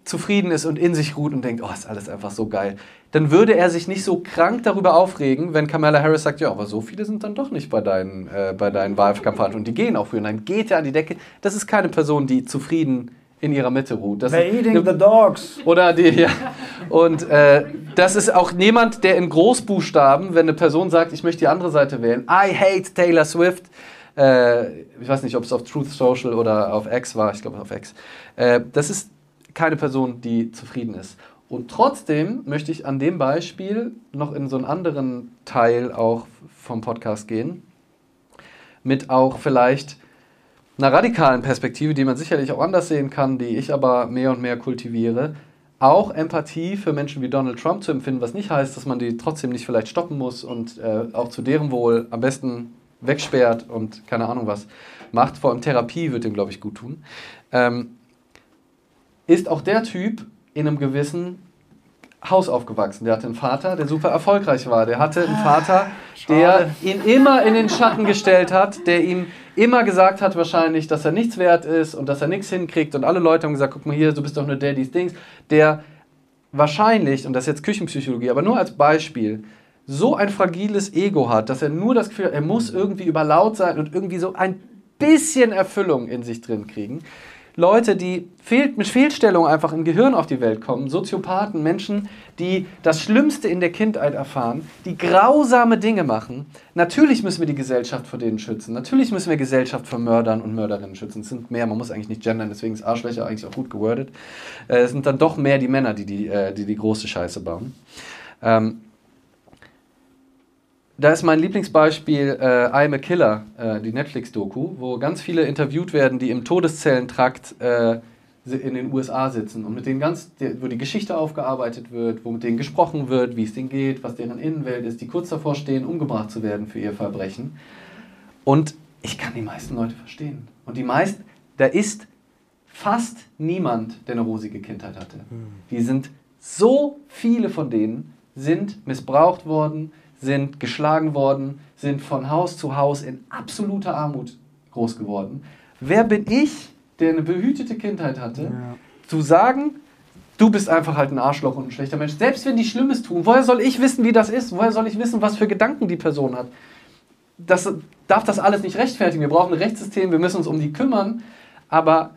zufrieden ist und in sich ruht und denkt, oh, ist alles einfach so geil, dann würde er sich nicht so krank darüber aufregen, wenn Kamala Harris sagt, ja, aber so viele sind dann doch nicht bei deinen, äh, bei deinen Wahlkampagnen und die gehen auch für ihn. Dann geht er an die Decke. Das ist keine Person, die zufrieden in ihrer Mitte ruht. Das They're ist, eating the dogs. Oder die, ja. Und äh, das ist auch niemand, der in Großbuchstaben, wenn eine Person sagt, ich möchte die andere Seite wählen, I hate Taylor Swift, äh, ich weiß nicht, ob es auf Truth Social oder auf X war, ich glaube auf X, äh, das ist keine Person, die zufrieden ist. Und trotzdem möchte ich an dem Beispiel noch in so einen anderen Teil auch vom Podcast gehen, mit auch vielleicht einer radikalen Perspektive, die man sicherlich auch anders sehen kann, die ich aber mehr und mehr kultiviere, auch Empathie für Menschen wie Donald Trump zu empfinden, was nicht heißt, dass man die trotzdem nicht vielleicht stoppen muss und äh, auch zu deren Wohl am besten wegsperrt und keine Ahnung was macht. Vor allem Therapie wird dem, glaube ich, gut tun. Ähm, ist auch der Typ in einem gewissen Haus aufgewachsen. Der hatte einen Vater, der super erfolgreich war. Der hatte einen Vater, der ihn immer in den Schatten gestellt hat, der ihm immer gesagt hat wahrscheinlich, dass er nichts wert ist und dass er nichts hinkriegt. Und alle Leute haben gesagt, guck mal hier, du bist doch nur Daddys Dings. Der wahrscheinlich, und das ist jetzt Küchenpsychologie, aber nur als Beispiel, so ein fragiles Ego hat, dass er nur das Gefühl hat, er muss irgendwie überlaut sein und irgendwie so ein bisschen Erfüllung in sich drin kriegen. Leute, die fehl, mit Fehlstellungen einfach im Gehirn auf die Welt kommen, Soziopathen, Menschen, die das Schlimmste in der Kindheit erfahren, die grausame Dinge machen. Natürlich müssen wir die Gesellschaft vor denen schützen. Natürlich müssen wir Gesellschaft vor Mördern und Mörderinnen schützen. Es sind mehr, man muss eigentlich nicht gendern, deswegen ist Arschlöcher eigentlich auch gut gewordet. Äh, es sind dann doch mehr die Männer, die die, äh, die, die große Scheiße bauen. Ähm, Da ist mein Lieblingsbeispiel äh, I'm a Killer, äh, die Netflix-Doku, wo ganz viele interviewt werden, die im Todeszellentrakt äh, in den U S A sitzen und mit denen ganz, wo die Geschichte aufgearbeitet wird, wo mit denen gesprochen wird, wie es denen geht, was deren Innenwelt ist, die kurz davor stehen, umgebracht zu werden für ihr Verbrechen. Und ich kann die meisten Leute verstehen. Und die meisten, da ist fast niemand, der eine rosige Kindheit hatte. Die sind, so viele von denen sind missbraucht worden, sind geschlagen worden, sind von Haus zu Haus in absoluter Armut groß geworden. Wer bin ich, der eine behütete Kindheit hatte, ja. zu sagen, du bist einfach halt ein Arschloch und ein schlechter Mensch. Selbst wenn die Schlimmes tun, woher soll ich wissen, wie das ist? Woher soll ich wissen, was für Gedanken die Person hat? Das darf das alles nicht rechtfertigen. Wir brauchen ein Rechtssystem, wir müssen uns um die kümmern, aber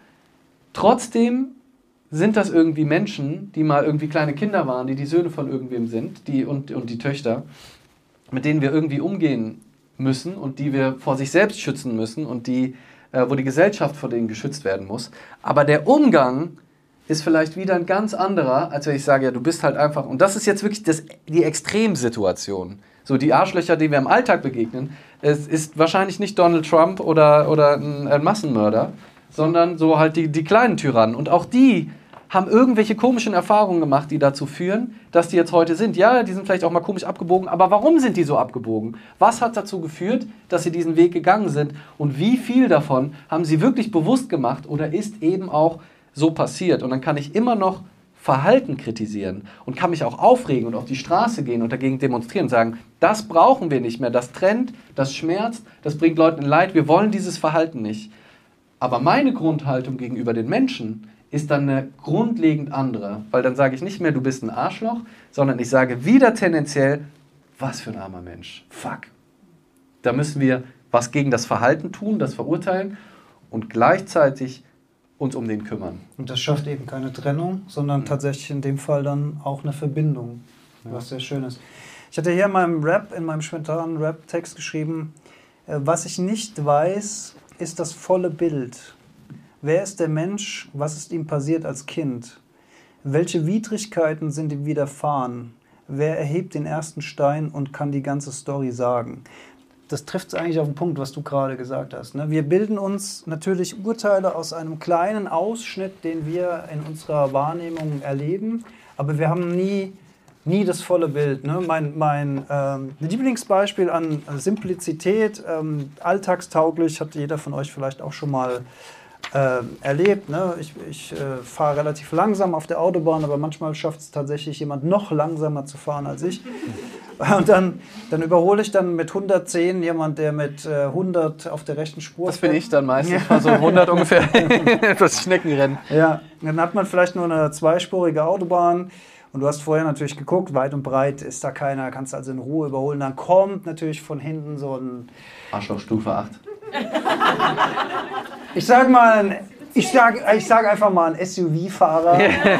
trotzdem sind das irgendwie Menschen, die mal irgendwie kleine Kinder waren, die die Söhne von irgendwem sind, die und, und die Töchter, mit denen wir irgendwie umgehen müssen und die wir vor sich selbst schützen müssen und die, äh, wo die Gesellschaft vor denen geschützt werden muss. Aber der Umgang ist vielleicht wieder ein ganz anderer, als wenn ich sage, ja, du bist halt einfach, und das ist jetzt wirklich das, die Extremsituation. So die Arschlöcher, die wir im Alltag begegnen, es ist wahrscheinlich nicht Donald Trump oder, oder ein, ein Massenmörder, sondern so halt die, die kleinen Tyrannen. Und auch die haben irgendwelche komischen Erfahrungen gemacht, die dazu führen, dass die jetzt heute sind. Ja, die sind vielleicht auch mal komisch abgebogen, aber warum sind die so abgebogen? Was hat dazu geführt, dass sie diesen Weg gegangen sind? Und wie viel davon haben sie wirklich bewusst gemacht oder ist eben auch so passiert? Und dann kann ich immer noch Verhalten kritisieren und kann mich auch aufregen und auf die Straße gehen und dagegen demonstrieren und sagen, das brauchen wir nicht mehr, das trennt, das schmerzt, das bringt Leuten Leid, wir wollen dieses Verhalten nicht. Aber meine Grundhaltung gegenüber den Menschen ist dann eine grundlegend andere, weil dann sage ich nicht mehr, du bist ein Arschloch, sondern ich sage wieder tendenziell, was für ein armer Mensch, fuck. Da müssen wir was gegen das Verhalten tun, das verurteilen und gleichzeitig uns um den kümmern. Und das schafft eben keine Trennung, sondern tatsächlich in dem Fall dann auch eine Verbindung, ja. Was sehr schön ist. Ich hatte hier in meinem Rap, in meinem spontanen Rap-Text geschrieben, was ich nicht weiß, ist das volle Bild. Wer ist der Mensch? Was ist ihm passiert als Kind? Welche Widrigkeiten sind ihm widerfahren? Wer erhebt den ersten Stein und kann die ganze Story sagen? Das trifft eigentlich auf den Punkt, was du gerade gesagt hast. Wir bilden uns natürlich Urteile aus einem kleinen Ausschnitt, den wir in unserer Wahrnehmung erleben, aber wir haben nie, nie das volle Bild. Mein, mein ähm, Lieblingsbeispiel an Simplizität, ähm, alltagstauglich, hat jeder von euch vielleicht auch schon mal Äh, erlebt. Ne? Ich, ich äh, fahre relativ langsam auf der Autobahn, aber manchmal schafft es tatsächlich jemand noch langsamer zu fahren als ich. Und dann, dann überhole ich dann mit hundertzehn jemand, der mit äh, hundert auf der rechten Spur Das bin ich dann meistens, mal so hundert ungefähr, das Schneckenrennen. Ja, dann hat man vielleicht nur eine zweispurige Autobahn und du hast vorher natürlich geguckt, weit und breit ist da keiner, kannst also in Ruhe überholen. Dann kommt natürlich von hinten so ein... Arschloch Stufe acht. Ich sag mal, ein, ich sag, ich sag einfach mal ein S U V-Fahrer,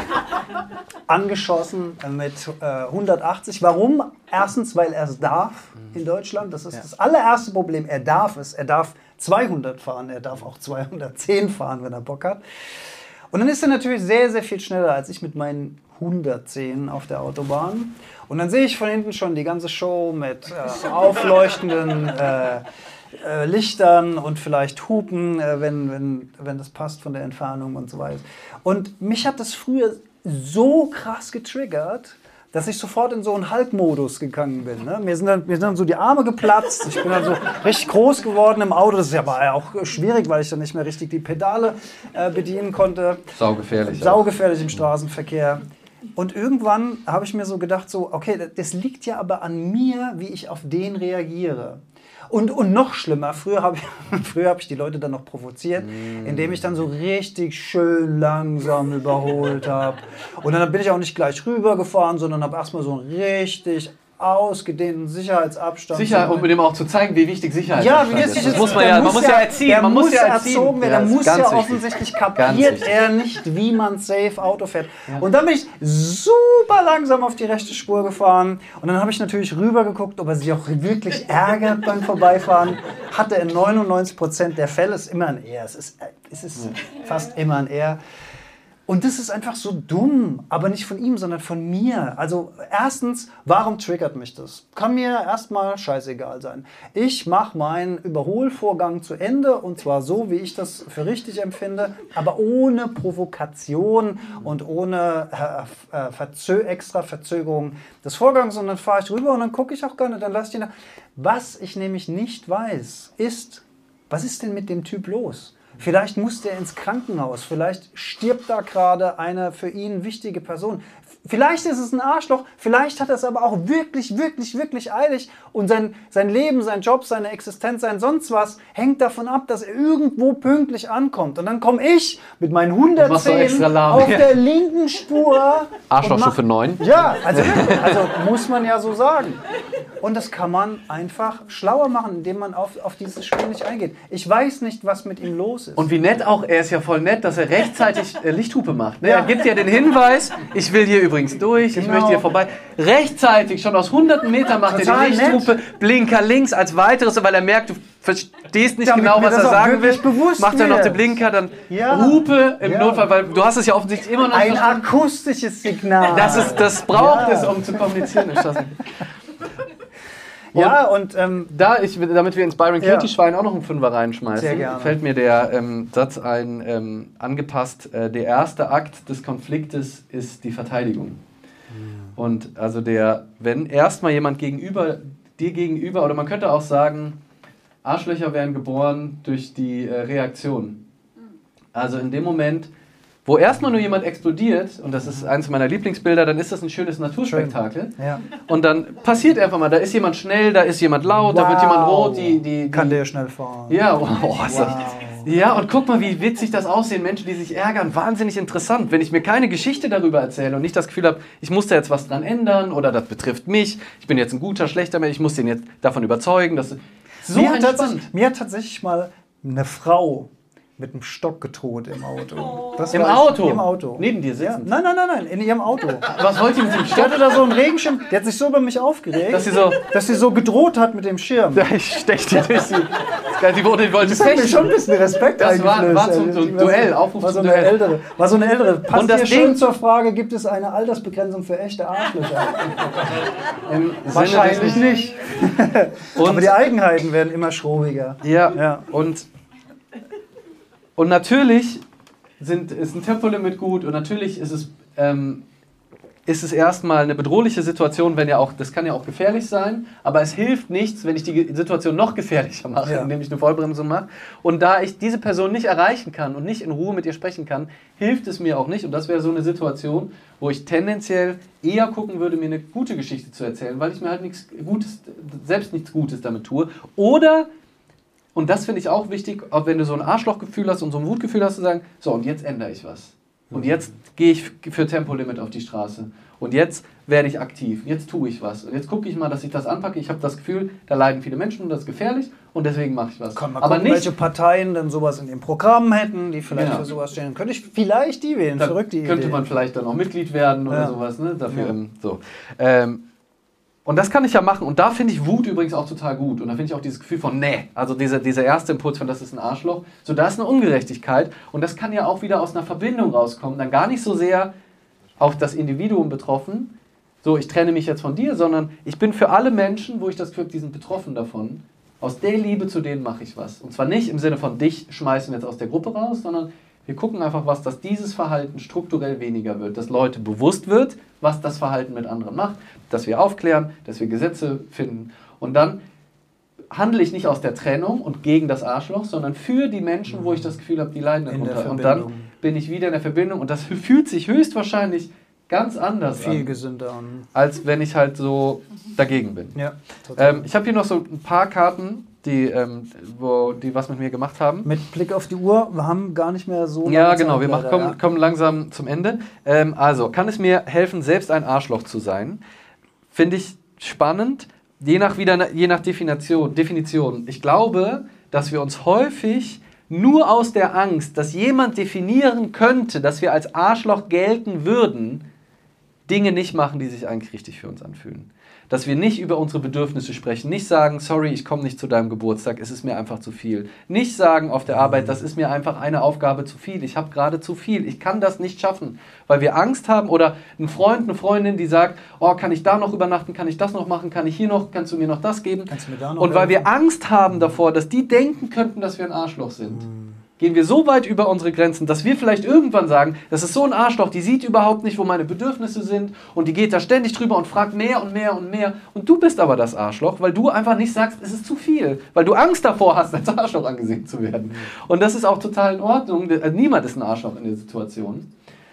angeschossen mit äh, hundertachtzig. Warum? Erstens, weil er es darf in Deutschland. Das ist ja. das allererste Problem. Er darf es. Er darf zweihundert fahren. Er darf auch zweihundertzehn fahren, wenn er Bock hat. Und dann ist er natürlich sehr, sehr viel schneller als ich mit meinen hundertzehn auf der Autobahn. Und dann sehe ich von hinten schon die ganze Show mit äh, aufleuchtenden äh, äh, Lichtern und vielleicht Hupen, äh, wenn, wenn, wenn das passt von der Entfernung und so weiter. Und mich hat das früher so krass getriggert, dass ich sofort in so einen Halbmodus gegangen bin. Ne? Mir, sind dann, mir sind dann so die Arme geplatzt, ich bin dann so richtig groß geworden im Auto. Das ist aber auch schwierig, weil ich dann nicht mehr richtig die Pedale äh, bedienen konnte. Saugefährlich. Saugefährlich im Straßenverkehr. Und irgendwann habe ich mir so gedacht, so, okay, das liegt ja aber an mir, wie ich auf den reagiere. Und, und noch schlimmer, früher habe ich, früher hab ich die Leute dann noch provoziert, mm. indem ich dann so richtig schön langsam überholt habe. Und dann bin ich auch nicht gleich rübergefahren, sondern habe erstmal so einen richtig ausgedehnten Sicherheitsabstand. Sicher, um dem auch zu zeigen, wie wichtig Sicherheit ja, ist. Wie wichtig das ist. muss man ja, man muss ja erziehen. Man muss ja erziehen. erzogen werden, ja, der muss ja wichtig. offensichtlich kapiert er nicht, wie man safe Auto fährt. Ja. Und dann bin ich super langsam auf die rechte Spur gefahren und dann habe ich natürlich rüber geguckt, ob er sich auch wirklich ärgert beim Vorbeifahren. Hatte in neunundneunzig Prozent der Fälle, ist immer ein Er. Es ist, es ist ja. fast immer ein Er. Und das ist einfach so dumm, aber nicht von ihm, sondern von mir. Also erstens, warum triggert mich das? Kann mir erstmal scheißegal sein. Ich mache meinen Überholvorgang zu Ende und zwar so, wie ich das für richtig empfinde, aber ohne Provokation und ohne äh, äh, Verzö- extra Verzögerung des Vorgangs. Und dann fahre ich rüber und dann gucke ich auch gar nicht, dann lasse ich ihn da. Was ich nämlich nicht weiß, ist, was ist denn mit dem Typ los? Vielleicht muss der ins Krankenhaus, vielleicht stirbt da gerade eine für ihn wichtige Person. Vielleicht ist es ein Arschloch, vielleicht hat er es aber auch wirklich, wirklich, wirklich eilig und sein, sein Leben, sein Job, seine Existenz, sein sonst was hängt davon ab, dass er irgendwo pünktlich ankommt. Und dann komme ich mit meinen hundertzehn auf der linken Spur. Arschlochstufe neun. Ja, also, also muss man ja so sagen. Und das kann man einfach schlauer machen, indem man auf, auf dieses Spiel nicht eingeht. Ich weiß nicht, was mit ihm los ist. Und wie nett auch, er ist ja voll nett, dass er rechtzeitig äh, Lichthupe macht. Ne? Ja. Er gibt ja den Hinweis, ich will hier übrigens durch, genau. Ich möchte hier vorbei. Rechtzeitig, schon aus hunderten Metern macht Total er die Lichthupe, nett. Blinker links als weiteres, weil er merkt, du verstehst nicht Damit genau, was er sagen will. Macht er noch den Blinker, dann ja. Hupe im ja. Notfall, weil du hast es ja offensichtlich immer noch nicht. Ein akustisches Signal. Das, ist, das braucht ja. es, um zu kommunizieren. Und ja, und ähm, da ich, damit wir ins Byron Katie-Schwein ja. auch noch einen Fünfer reinschmeißen, fällt mir der ähm, Satz ein, ähm, angepasst, äh, der erste Akt des Konfliktes ist die Verteidigung. Ja. Und also der, wenn erstmal jemand gegenüber, dir gegenüber, oder man könnte auch sagen, Arschlöcher werden geboren durch die äh, Reaktion. Also in dem Moment, wo erstmal nur jemand explodiert, und das ist eines meiner Lieblingsbilder, dann ist das ein schönes Naturspektakel. Ja. Und dann passiert einfach mal, da ist jemand schnell, da ist jemand laut, wow. da wird jemand rot. Die, die, die Kann der schnell fahren. Ja, oh, oh, wow. das, ja, und guck mal, wie witzig das aussehen, Menschen, die sich ärgern, wahnsinnig interessant. Wenn ich mir keine Geschichte darüber erzähle und nicht das Gefühl habe, ich muss da jetzt was dran ändern oder das betrifft mich, ich bin jetzt ein guter, schlechter Mensch, ich muss den jetzt davon überzeugen, dass so mir hat, mir hat tatsächlich mal eine Frau mit einem Stock gedroht im Auto. Das Im Auto? Im Auto. Neben dir sitzen? Ja. Nein, nein, nein, nein, in ihrem Auto. Was wollte sie mit dem Stock? Die hatte da so einen Regenschirm, die hat sich so über mich aufgeregt, dass sie so, dass sie so gedroht hat mit dem Schirm. Ja, ich stech die durch sie. Die wurde, die wollte das hat mir schon ein bisschen Respekt Das war, war zum, zum Duell, Aufruf war so zum eine Duell. Ältere, war so eine ältere. Passt und das hier Ding schön zur Frage, gibt es eine Altersbegrenzung für echte Arschlöcher? Im Wahrscheinlich nicht. Aber die Eigenheiten werden immer schrobiger. Ja, ja. Und Und natürlich sind, ist ein Tempolimit gut und natürlich ist es, ähm, ist es erstmal eine bedrohliche Situation, wenn ja auch, das kann ja auch gefährlich sein, aber es hilft nichts, wenn ich die Situation noch gefährlicher mache, Ja. indem ich eine Vollbremsung mache. Und da ich diese Person nicht erreichen kann und nicht in Ruhe mit ihr sprechen kann, hilft es mir auch nicht. Und das wäre so eine Situation, wo ich tendenziell eher gucken würde, mir eine gute Geschichte zu erzählen, weil ich mir halt nichts Gutes, selbst nichts Gutes damit tue. Oder, und das finde ich auch wichtig, auch wenn du so ein Arschlochgefühl hast und so ein Wutgefühl hast, zu sagen, so und jetzt ändere ich was. Und jetzt gehe ich für Tempolimit auf die Straße. Und jetzt werde ich aktiv. Jetzt tue ich was. Und jetzt gucke ich mal, dass ich das anpacke. Ich habe das Gefühl, da leiden viele Menschen und das ist gefährlich. Und deswegen mache ich was. Kann man aber gucken, nicht, welche Parteien dann sowas in ihrem Programm hätten, die vielleicht Genau. für sowas stehen. Könnte ich vielleicht die wählen. dann Verrückt, die könnte Idee. man vielleicht dann auch Mitglied werden oder Ja. sowas. Ne? Dafür, Ja. ähm, so. Ähm, und das kann ich ja machen. Und da finde ich Wut übrigens auch total gut. Und da finde ich auch dieses Gefühl von, nee, also dieser, dieser erste Impuls von, das ist ein Arschloch. So, da ist eine Ungerechtigkeit. Und das kann ja auch wieder aus einer Verbindung rauskommen. Dann gar nicht so sehr auf das Individuum betroffen, so, ich trenne mich jetzt von dir, sondern ich bin für alle Menschen, wo ich das Gefühl habe, die sind betroffen davon. Aus der Liebe zu denen mache ich was. Und zwar nicht im Sinne von dich schmeißen jetzt aus der Gruppe raus, sondern wir gucken einfach was, dass dieses Verhalten strukturell weniger wird, dass Leute bewusst wird, was das Verhalten mit anderen macht, dass wir aufklären, dass wir Gesetze finden und dann handle ich nicht aus der Trennung und gegen das Arschloch, sondern für die Menschen, wo ich das Gefühl habe, die leiden In der darunter. Und dann Verbindung. bin ich wieder in der Verbindung und das fühlt sich höchstwahrscheinlich ganz anders Viel an, gesünder an. als wenn ich halt so dagegen bin. Ja, total. Ähm, ich habe hier noch so ein paar Karten, die, ähm, wo, die was mit mir gemacht haben. Mit Blick auf die Uhr, wir haben gar nicht mehr so lange Ja, Zeit genau, wir machen, leider, kommen, ja. kommen langsam zum Ende. Ähm, also, kann es mir helfen, selbst ein Arschloch zu sein? Finde ich spannend, je nach, wieder, je nach Definition, Definition. Ich glaube, dass wir uns häufig nur aus der Angst, dass jemand definieren könnte, dass wir als Arschloch gelten würden, Dinge nicht machen, die sich eigentlich richtig für uns anfühlen. Dass wir nicht über unsere Bedürfnisse sprechen, nicht sagen, sorry, ich komme nicht zu deinem Geburtstag, es ist mir einfach zu viel. Nicht sagen auf der Arbeit, das ist mir einfach eine Aufgabe zu viel, ich habe gerade zu viel, ich kann das nicht schaffen, weil wir Angst haben oder ein Freund, eine Freundin, die sagt, oh, kann ich da noch übernachten, kann ich das noch machen, kann ich hier noch, kannst du mir noch das geben? Kannst du mir da noch Und weil wir helfen? Angst haben davor, dass die denken könnten, dass wir ein Arschloch sind, gehen wir so weit über unsere Grenzen, dass wir vielleicht irgendwann sagen, das ist so ein Arschloch, die sieht überhaupt nicht, wo meine Bedürfnisse sind und die geht da ständig drüber und fragt mehr und mehr und mehr und du bist aber das Arschloch, weil du einfach nicht sagst, es ist zu viel, weil du Angst davor hast, als Arschloch angesehen zu werden. Und das ist auch total in Ordnung, niemand ist ein Arschloch in der Situation.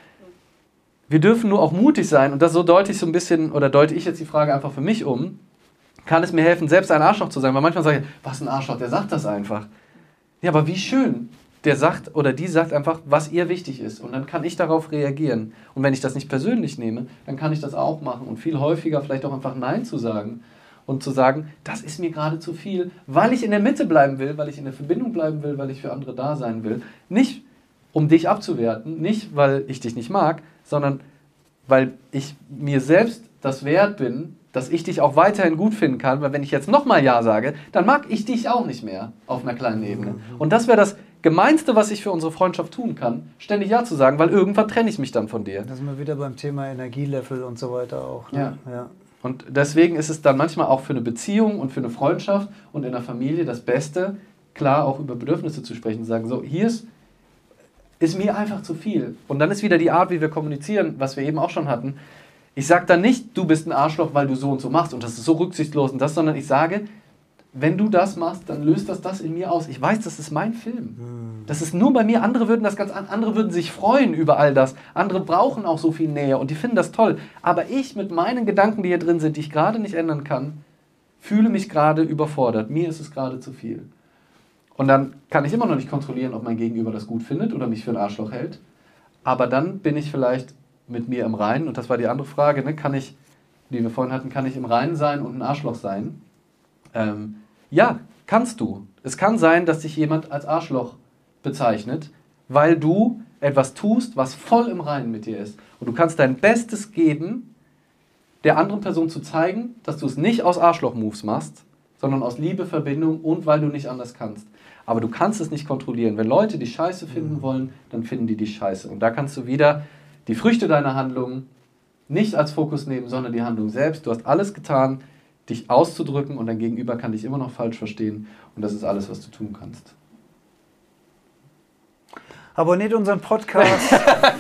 Wir dürfen nur auch mutig sein und das so deute ich so ein bisschen, oder deute ich jetzt die Frage einfach für mich um, kann es mir helfen, selbst ein Arschloch zu sein, weil manchmal sage ich, was ein Arschloch, der sagt das einfach. Ja, aber wie schön. Der sagt oder die sagt einfach, was ihr wichtig ist. Und dann kann ich darauf reagieren. Und wenn ich das nicht persönlich nehme, dann kann ich das auch machen. Und viel häufiger vielleicht auch einfach Nein zu sagen. Und zu sagen, das ist mir gerade zu viel, weil ich in der Mitte bleiben will, weil ich in der Verbindung bleiben will, weil ich für andere da sein will. Nicht, um dich abzuwerten, nicht, weil ich dich nicht mag, sondern weil ich mir selbst das wert bin, dass ich dich auch weiterhin gut finden kann. Weil wenn ich jetzt nochmal Ja sage, dann mag ich dich auch nicht mehr auf einer kleinen Ebene. Und das wäre das Gemeinste, was ich für unsere Freundschaft tun kann, ständig Ja zu sagen, weil irgendwann trenne ich mich dann von dir. Da sind wir wieder beim Thema Energielevel und so weiter auch. Ne? Ja. Ja. Und deswegen ist es dann manchmal auch für eine Beziehung und für eine Freundschaft und in der Familie das Beste, klar auch über Bedürfnisse zu sprechen, zu sagen, so, hier ist, ist mir einfach zu viel. Und dann ist wieder die Art, wie wir kommunizieren, was wir eben auch schon hatten. Ich sage dann nicht, du bist ein Arschloch, weil du so und so machst und das ist so rücksichtslos und das, sondern ich sage, wenn du das machst, dann löst das das in mir aus. Ich weiß, das ist mein Film. Das ist nur bei mir. Andere würden das ganz an, andere würden sich freuen über all das. Andere brauchen auch so viel Nähe und die finden das toll. Aber ich mit meinen Gedanken, die hier drin sind, die ich gerade nicht ändern kann, fühle mich gerade überfordert. Mir ist es gerade zu viel. Und dann kann ich immer noch nicht kontrollieren, ob mein Gegenüber das gut findet oder mich für ein Arschloch hält. Aber dann bin ich vielleicht mit mir im Reinen. Und das war die andere Frage, ne? Kann ich, die wir vorhin hatten, kann ich im Reinen sein und ein Arschloch sein? Ähm, ja, kannst du. Es kann sein, dass dich jemand als Arschloch bezeichnet, weil du etwas tust, was voll im Reinen mit dir ist. Und du kannst dein Bestes geben, der anderen Person zu zeigen, dass du es nicht aus Arschloch-Moves machst, sondern aus Liebe, Verbindung und weil du nicht anders kannst. Aber du kannst es nicht kontrollieren. Wenn Leute die Scheiße finden wollen, dann finden die die Scheiße. Und da kannst du wieder die Früchte deiner Handlungen nicht als Fokus nehmen, sondern die Handlung selbst. Du hast alles getan, dich auszudrücken und dein Gegenüber kann dich immer noch falsch verstehen und das ist alles, was du tun kannst. Abonniert unseren Podcast.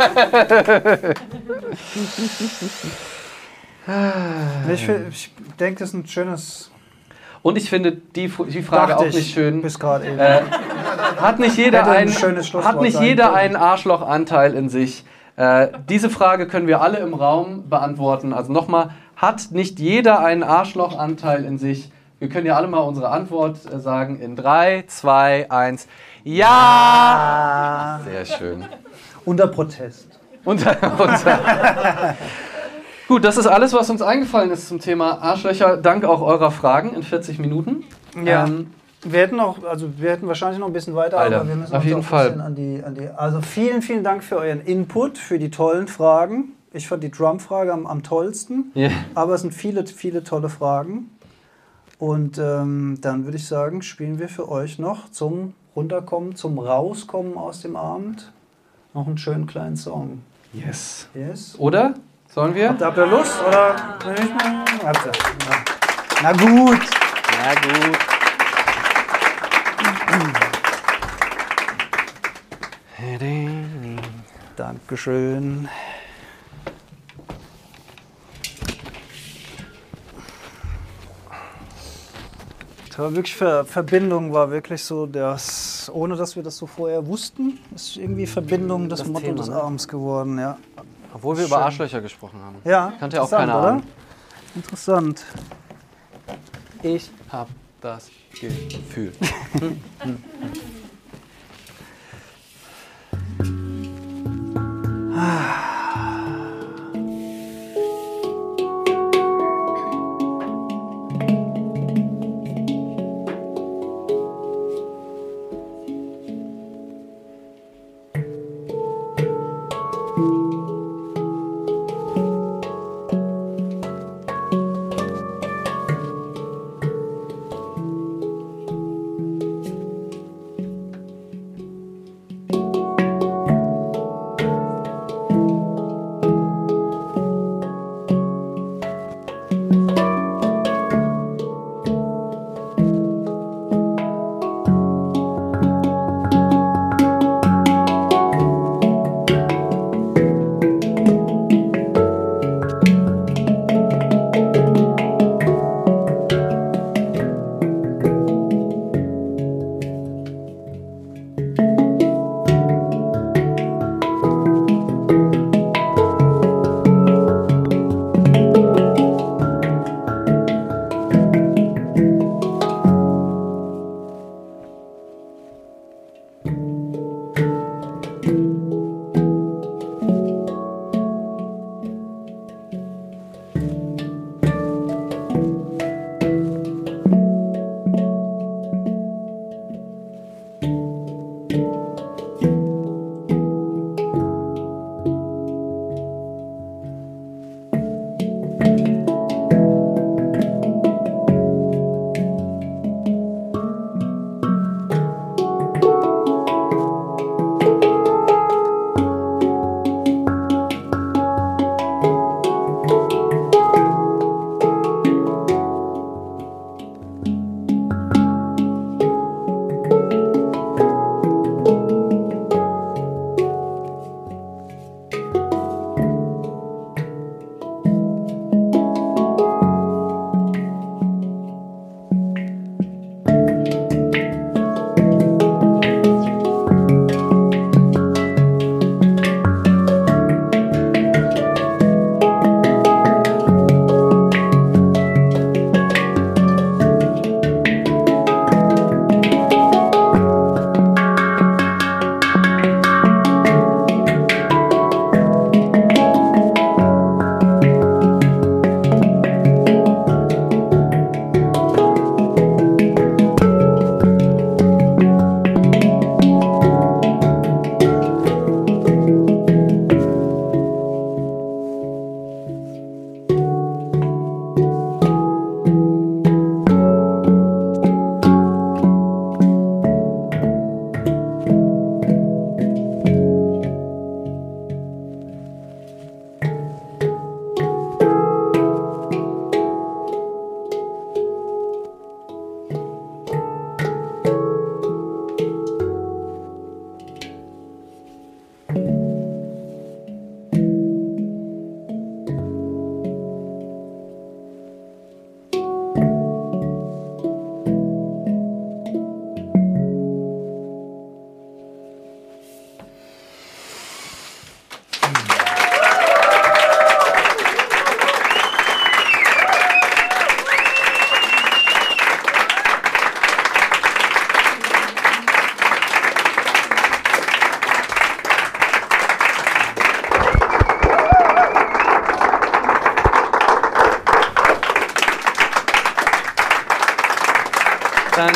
ich ich denke, das ist ein schönes... Und ich finde die, die Frage Dachte auch nicht schön. Bis gerade eben. Äh, hat nicht jeder, Hätte ein ein, schönes Schlusswort hat nicht sein jeder können. einen Arschlochanteil in sich? Äh, diese Frage können wir alle im Raum beantworten. Also nochmal, hat nicht jeder einen Arschlochanteil in sich? Wir können ja alle mal unsere Antwort äh, sagen in drei, zwei, eins. Ja! Sehr schön. Unter Protest. Unter, unter. Gut, das ist alles, was uns eingefallen ist zum Thema Arschlöcher. Dank auch eurer Fragen in vierzig Minuten. Ja. Ähm, Wir hätten noch, also wir hätten wahrscheinlich noch ein bisschen weiter, Alter, aber wir müssen auf uns jeden auch ein Fall. bisschen an die, an die. Also vielen, vielen Dank für euren Input, für die tollen Fragen. Ich fand die Drum-Frage am, am tollsten, yeah. aber es sind viele, viele tolle Fragen. Und ähm, dann würde ich sagen, spielen wir für euch noch zum Runterkommen, zum Rauskommen aus dem Abend noch einen schönen kleinen Song. Yes. Yes? Oder? Sollen wir? Habt ihr, habt ihr Lust? Oder? Habt ihr? Ja. Na gut. Na gut. Dankeschön. Das war wirklich Ver Verbindung, war wirklich so, das, ohne dass wir das so vorher wussten, ist irgendwie Verbindung das, Das Motto Thema, des ne? Abends geworden, ja. Obwohl wir Schön. über Arschlöcher gesprochen haben. Ja, Kannte ja auch interessant, keiner oder? ahnen. Interessant. Ich hab das Gefühl.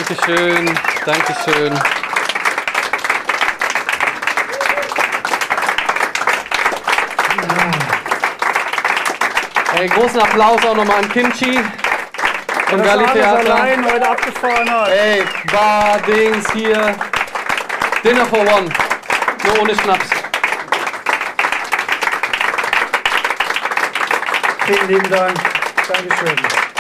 Dankeschön, Dankeschön. Hey, großen Applaus auch nochmal an Kimchi vom Galli Theater. allein heute abgefahren hat. Ey, Bar, Dings hier. Dinner for one. Nur ohne Schnaps. Vielen lieben Dank. Dankeschön.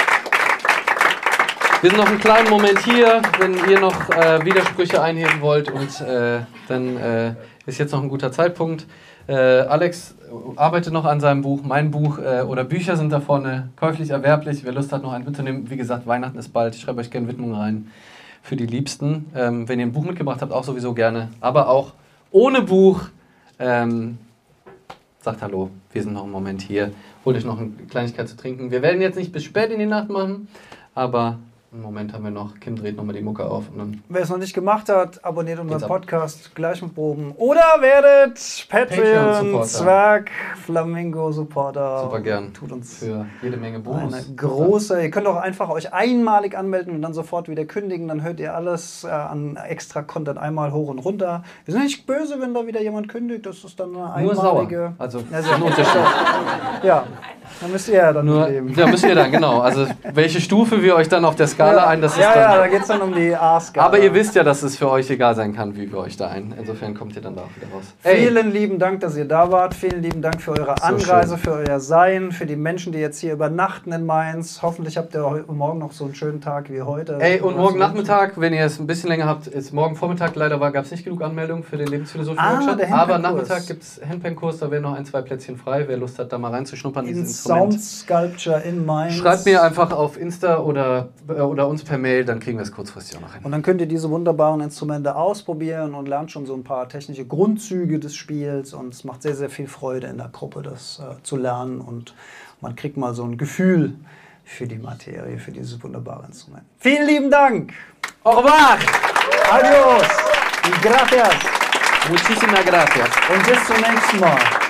Wir sind noch einen kleinen Moment hier, wenn ihr noch äh, Widersprüche einheben wollt und äh, dann äh, ist jetzt noch ein guter Zeitpunkt. Äh, Alex arbeitet noch an seinem Buch, mein Buch äh, oder Bücher sind da vorne käuflich erwerblich. Wer Lust hat, noch einen mitzunehmen, wie gesagt, Weihnachten ist bald. Ich schreibe euch gerne Widmungen rein für die Liebsten. Ähm, wenn ihr ein Buch mitgebracht habt, auch sowieso gerne. Aber auch ohne Buch, ähm, sagt Hallo, wir sind noch einen Moment hier. Holt euch noch eine Kleinigkeit zu trinken. Wir werden jetzt nicht bis spät in die Nacht machen, aber einen Moment haben wir noch. Kim dreht nochmal die Mucke auf. Und dann Wer es noch nicht gemacht hat, abonniert unseren Geht's ab. Podcast gleich mit Proben. Oder werdet Patreon, Patreon-Supporter. Zwerg, Flamingo-Supporter. super gern. Tut uns Für jede Menge Bonus. eine große. Ihr könnt auch einfach euch einmalig anmelden und dann sofort wieder kündigen. Dann hört ihr alles äh, an extra Content einmal hoch und runter. Wir sind nicht böse, wenn da wieder jemand kündigt. Das ist dann eine Nur einmalige. sauer. Also, Ja, das ist ein Unterschied. Ja, dann müsst ihr ja dann Nur, leben. ja, müssen wir dann, genau. Also, welche Stufe wir euch dann auf der Skala Ja, ein, das ist ja, dann. ja, da geht es dann um die A-Skala. Aber ihr wisst ja, dass es für euch egal sein kann, wie wir euch da ein. Insofern kommt ihr dann da auch wieder raus. Ey, Vielen lieben Dank, dass ihr da wart. Vielen lieben Dank für eure So Anreise, schön. für euer Sein, für die Menschen, die jetzt hier übernachten in Mainz. Hoffentlich habt ihr heu- morgen noch so einen schönen Tag wie heute. ey, und Was morgen so- Nachmittag, wenn ihr es ein bisschen länger habt, ist morgen Vormittag, leider gab es nicht genug Anmeldungen für den Lebensphilosophischen Ah, Workshop. der Aber Handpan-Kurs. Nachmittag gibt es Handpan-Kurs, da werden noch ein, zwei Plätzchen frei. Wer Lust hat, da mal reinzuschnuppern, In dieses Instrument. Sound Sculpture in Mainz. Schreibt mir einfach auf Insta oder, äh, oder uns per Mail, dann kriegen wir es kurzfristig auch noch hin. Und dann könnt ihr diese wunderbaren Instrumente ausprobieren und lernt schon so ein paar technische Grundzüge des Spiels. Und es macht sehr, sehr viel Freude in der Gruppe, das äh, zu lernen. Und man kriegt mal so ein Gefühl für die Materie, für dieses wunderbare Instrument. Vielen lieben Dank. Au revoir! Adios. Y gracias. Muchísimas gracias. Und bis zum nächsten Mal.